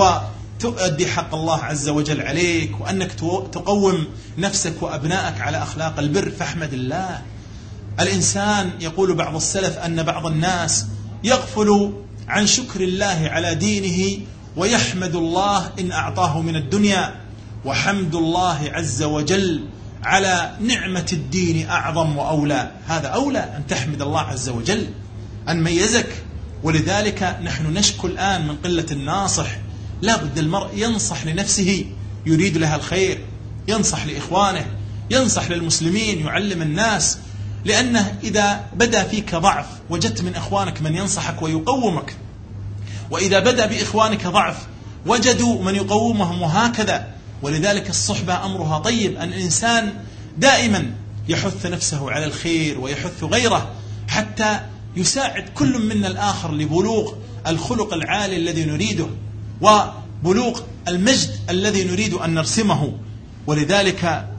وتؤدي حق الله عز وجل عليك، وأنك تقوم نفسك وأبنائك على أخلاق البر، فاحمد الله. الإنسان، يقول بعض السلف أن بعض الناس يغفل عن شكر الله على دينه ويحمد الله إن أعطاه من الدنيا، وحمد الله عز وجل على نعمة الدين أعظم وأولى. هذا أولى أن تحمد الله عز وجل أن ميزك. ولذلك نحن نشكو الآن من قلة الناصح. لا بد المرء ينصح لنفسه يريد لها الخير، ينصح لإخوانه، ينصح للمسلمين، يعلم الناس. لأنه إذا بدأ فيك ضعف وجدت من إخوانك من ينصحك ويقومك، وإذا بدأ بإخوانك ضعف وجدوا من يقومهم، وهكذا. ولذلك الصحبة أمرها طيب، أن الإنسان دائما يحث نفسه على الخير ويحث غيره حتى يساعد كل منا الآخر لبلوغ الخلق العالي الذي نريده وبلوغ المجد الذي نريد أن نرسمه. ولذلك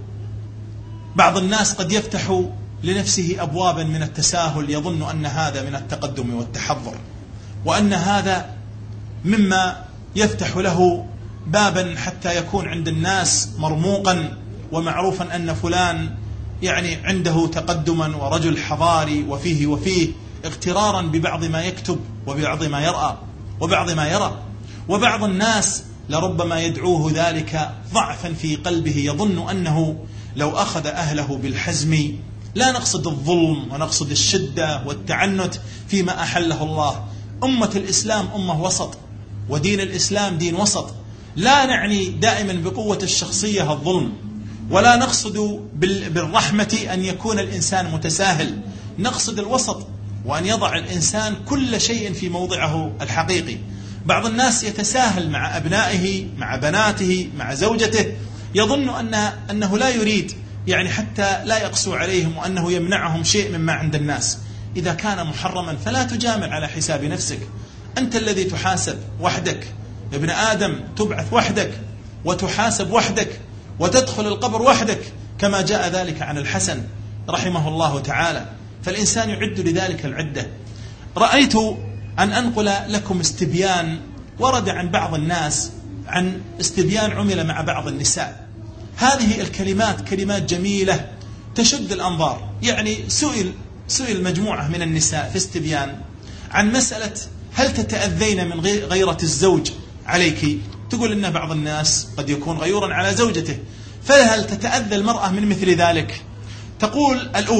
بعض الناس قد يفتح لنفسه أبوابا من التساهل، يظن أن هذا من التقدم والتحضر، وأن هذا مما يفتح له بابا حتى يكون عند الناس مرموقا ومعروفا أن فلان يعني عنده تقدما ورجل حضاري وفيه وفيه، اغترارا ببعض ما يكتب وببعض ما يرأى وبعض ما يرى. وبعض الناس لربما يدعوه ذلك ضعفا في قلبه، يظن أنه لو أخذ أهله بالحزم، لا نقصد الظلم ونقصد الشدة والتعنت فيما أحله الله. أمة الإسلام أمة وسط، ودين الإسلام دين وسط. لا نعني دائما بقوة الشخصية الظلم، ولا نقصد بالرحمة أن يكون الإنسان متساهل، نقصد الوسط، وأن يضع الإنسان كل شيء في موضعه الحقيقي. بعض الناس يتساهل مع أبنائه، مع بناته، مع زوجته، يظن أن أنه لا يريد يعني حتى لا يقسو عليهم، وأنه يمنعهم شيء مما عند الناس. إذا كان محرما فلا تجامل على حساب نفسك، أنت الذي تحاسب وحدك. ابن آدم تبعث وحدك وتحاسب وحدك وتدخل القبر وحدك، كما جاء ذلك عن الحسن رحمه الله تعالى. فالإنسان يعد لذلك العدة. رأيت أن أنقل لكم استبيان ورد عن بعض الناس، عن استبيان عمل مع بعض النساء. هذه الكلمات كلمات جميلة تشد الأنظار. يعني سئل سئل مجموعة من النساء في استبيان عن مسألة هل تتأذين من غيرة الزوج عليك؟ تقول إن بعض الناس قد يكون غيورا على زوجته، فهل تتأذى المرأة من مثل ذلك؟ تقول الأولى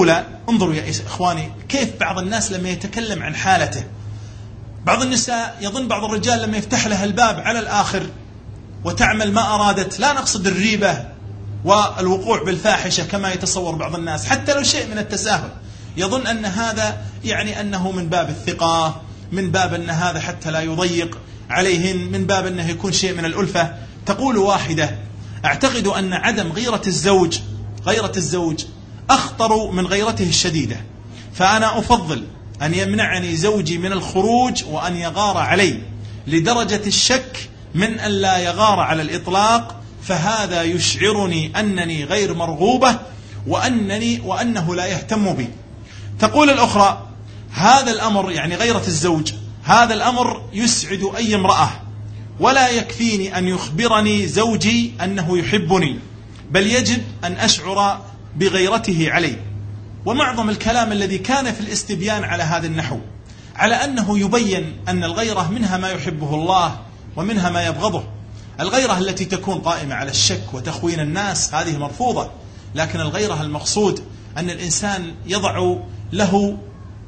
انظروا يا إخواني كيف بعض الناس لما يتكلم عن حالته، بعض النساء يظن بعض الرجال لما يفتح لها الباب على الآخر وتعمل ما أرادت، لا نقصد الريبة والوقوع بالفاحشة كما يتصور بعض الناس، حتى لو شيء من التساهل، يظن أن هذا يعني أنه من باب الثقة، من باب أن هذا حتى لا يضيق عليهن، من باب أنه يكون شيء من الألفة. تقول واحدة: أعتقد أن عدم غيرة الزوج غيرة الزوج أخطر من غيرته الشديدة، فأنا أفضل أن يمنعني زوجي من الخروج وأن يغار علي لدرجة الشك من أن لا يغار على الإطلاق، فهذا يشعرني أنني غير مرغوبة وأنني وأنه لا يهتم بي. تقول الأخرى: هذا الأمر يعني غيرة الزوج، هذا الأمر يسعد أي امرأة، ولا يكفيني أن يخبرني زوجي أنه يحبني، بل يجب أن أشعر بغيرته علي. ومعظم الكلام الذي كان في الاستبيان على هذا النحو على أنه يبين أن الغيرة منها ما يحبه الله ومنها ما يبغضه. الغيرة التي تكون قائمة على الشك وتخوين الناس هذه مرفوضة، لكن الغيرة المقصود أن الإنسان يضع له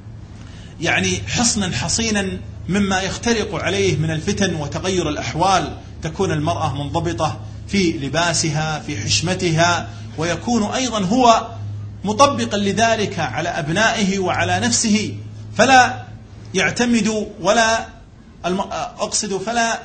يعني حصنا حصينا مما يخترق عليه من الفتن وتغير الأحوال، تكون المرأة منضبطة في لباسها في حشمتها، ويكون أيضا هو مطبقا لذلك على أبنائه وعلى نفسه، فلا يعتمد ولا أقصد فلا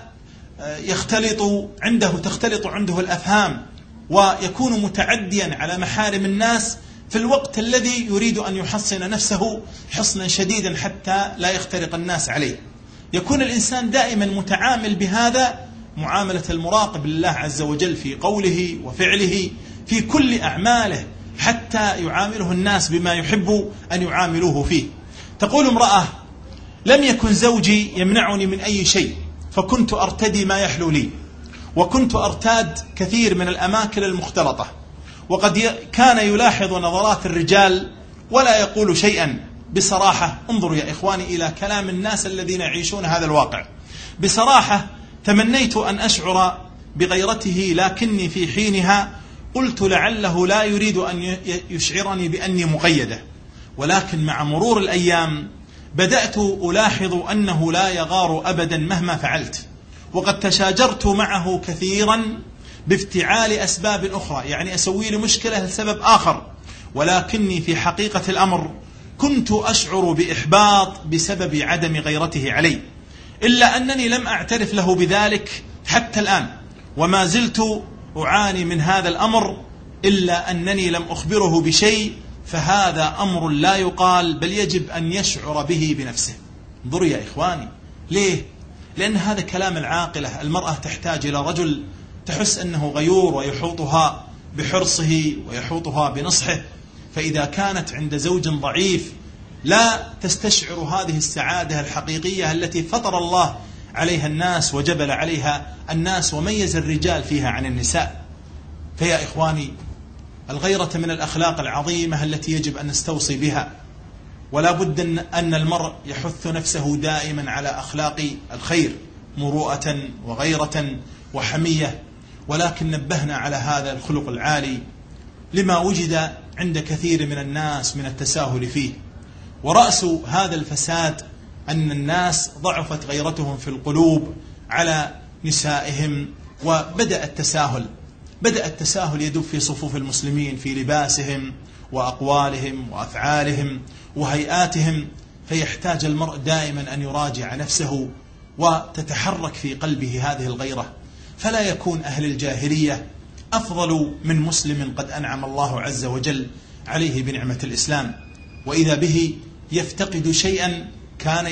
يختلط عنده تختلط عنده الأفهام، ويكون متعديا على محارم الناس في الوقت الذي يريد أن يحصن نفسه حصنا شديدا حتى لا يخترق الناس عليه. يكون الإنسان دائما متعامل بهذا معاملة المراقب لله عز وجل في قوله وفعله في كل أعماله، حتى يعامله الناس بما يحب أن يعاملوه فيه. تقول امرأة: لم يكن زوجي يمنعني من أي شيء، فكنت أرتدي ما يحلو لي، وكنت أرتاد كثير من الأماكن المختلطة، وقد كان يلاحظ نظرات الرجال ولا يقول شيئا. بصراحة انظروا يا إخواني إلى كلام الناس الذين يعيشون هذا الواقع. بصراحة تمنيت أن أشعر بغيرته، لكني في حينها قلت لعله لا يريد أن يشعرني بأني مقيدة، ولكن مع مرور الأيام بدأت ألاحظ أنه لا يغار أبدا مهما فعلت، وقد تشاجرت معه كثيرا بافتعال أسباب أخرى، يعني أسوي له مشكلة لسبب آخر، ولكني في حقيقة الأمر كنت أشعر بإحباط بسبب عدم غيرته علي، إلا أنني لم أعترف له بذلك حتى الآن، وما زلت أعاني من هذا الأمر، إلا أنني لم أخبره بشيء، فهذا أمر لا يقال بل يجب أن يشعر به بنفسه. انظروا يا إخواني، ليه؟ لأن هذا كلام العاقلة. المرأة تحتاج إلى رجل تحس أنه غيور ويحوطها بحرصه ويحوطها بنصحه، فإذا كانت عند زوج ضعيف لا تستشعر هذه السعادة الحقيقية التي فطر الله عليها الناس وجبل عليها الناس وميز الرجال فيها عن النساء. فيا إخواني، الغيرة من الأخلاق العظيمة التي يجب أن نستوصي بها، ولا بد أن المرء يحث نفسه دائما على أخلاق الخير مروءة وغيرة وحمية، ولكن نبهنا على هذا الخلق العالي لما وجد عند كثير من الناس من التساهل فيه. ورأس هذا الفساد أن الناس ضعفت غيرتهم في القلوب على نسائهم، وبدأ التساهل بدأ التساهل يدب في صفوف المسلمين في لباسهم وأقوالهم وأفعالهم وهيئاتهم، فيحتاج المرء دائما أن يراجع نفسه وتتحرك في قلبه هذه الغيرة، فلا يكون أهل الجاهلية أفضل من مسلم قد أنعم الله عز وجل عليه بنعمة الإسلام، وإذا به يفتقد شيئا كان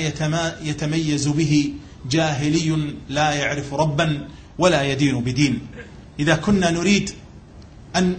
يتميز به جاهلي لا يعرف ربا ولا يدين بدين. إذا كنا نريد أن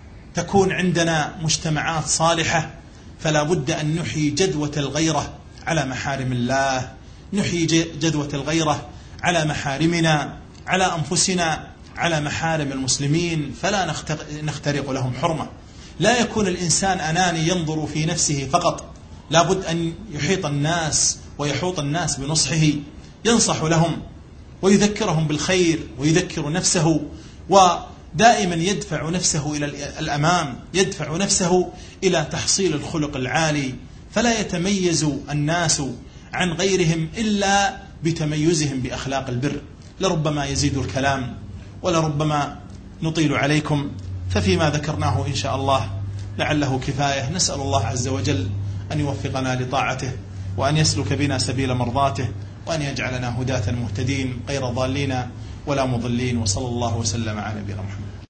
تكون عندنا مجتمعات صالحة فلا بد أن نحيي جدوة الغيرة على محارم الله، نحيي جدوة الغيرة على محارمنا، على أنفسنا، على محارم المسلمين، فلا نخترق لهم حرمة. لا يكون الإنسان أناني ينظر في نفسه فقط، لا بد أن يحيط الناس ويحوط الناس بنصحه، ينصح لهم ويذكرهم بالخير ويذكر نفسه دائما يدفع نفسه إلى الأمام، يدفع نفسه إلى تحصيل الخلق العالي، فلا يتميز الناس عن غيرهم إلا بتميزهم بأخلاق البر. لربما يزيد الكلام ولربما نطيل عليكم، ففيما ذكرناه إن شاء الله لعله كفاية. نسأل الله عز وجل أن يوفقنا لطاعته، وأن يسلك بنا سبيل مرضاته، وأن يجعلنا هداة مهتدين غير ضالين ولا مضلين، وصلى الله وسلم على نبينا محمد.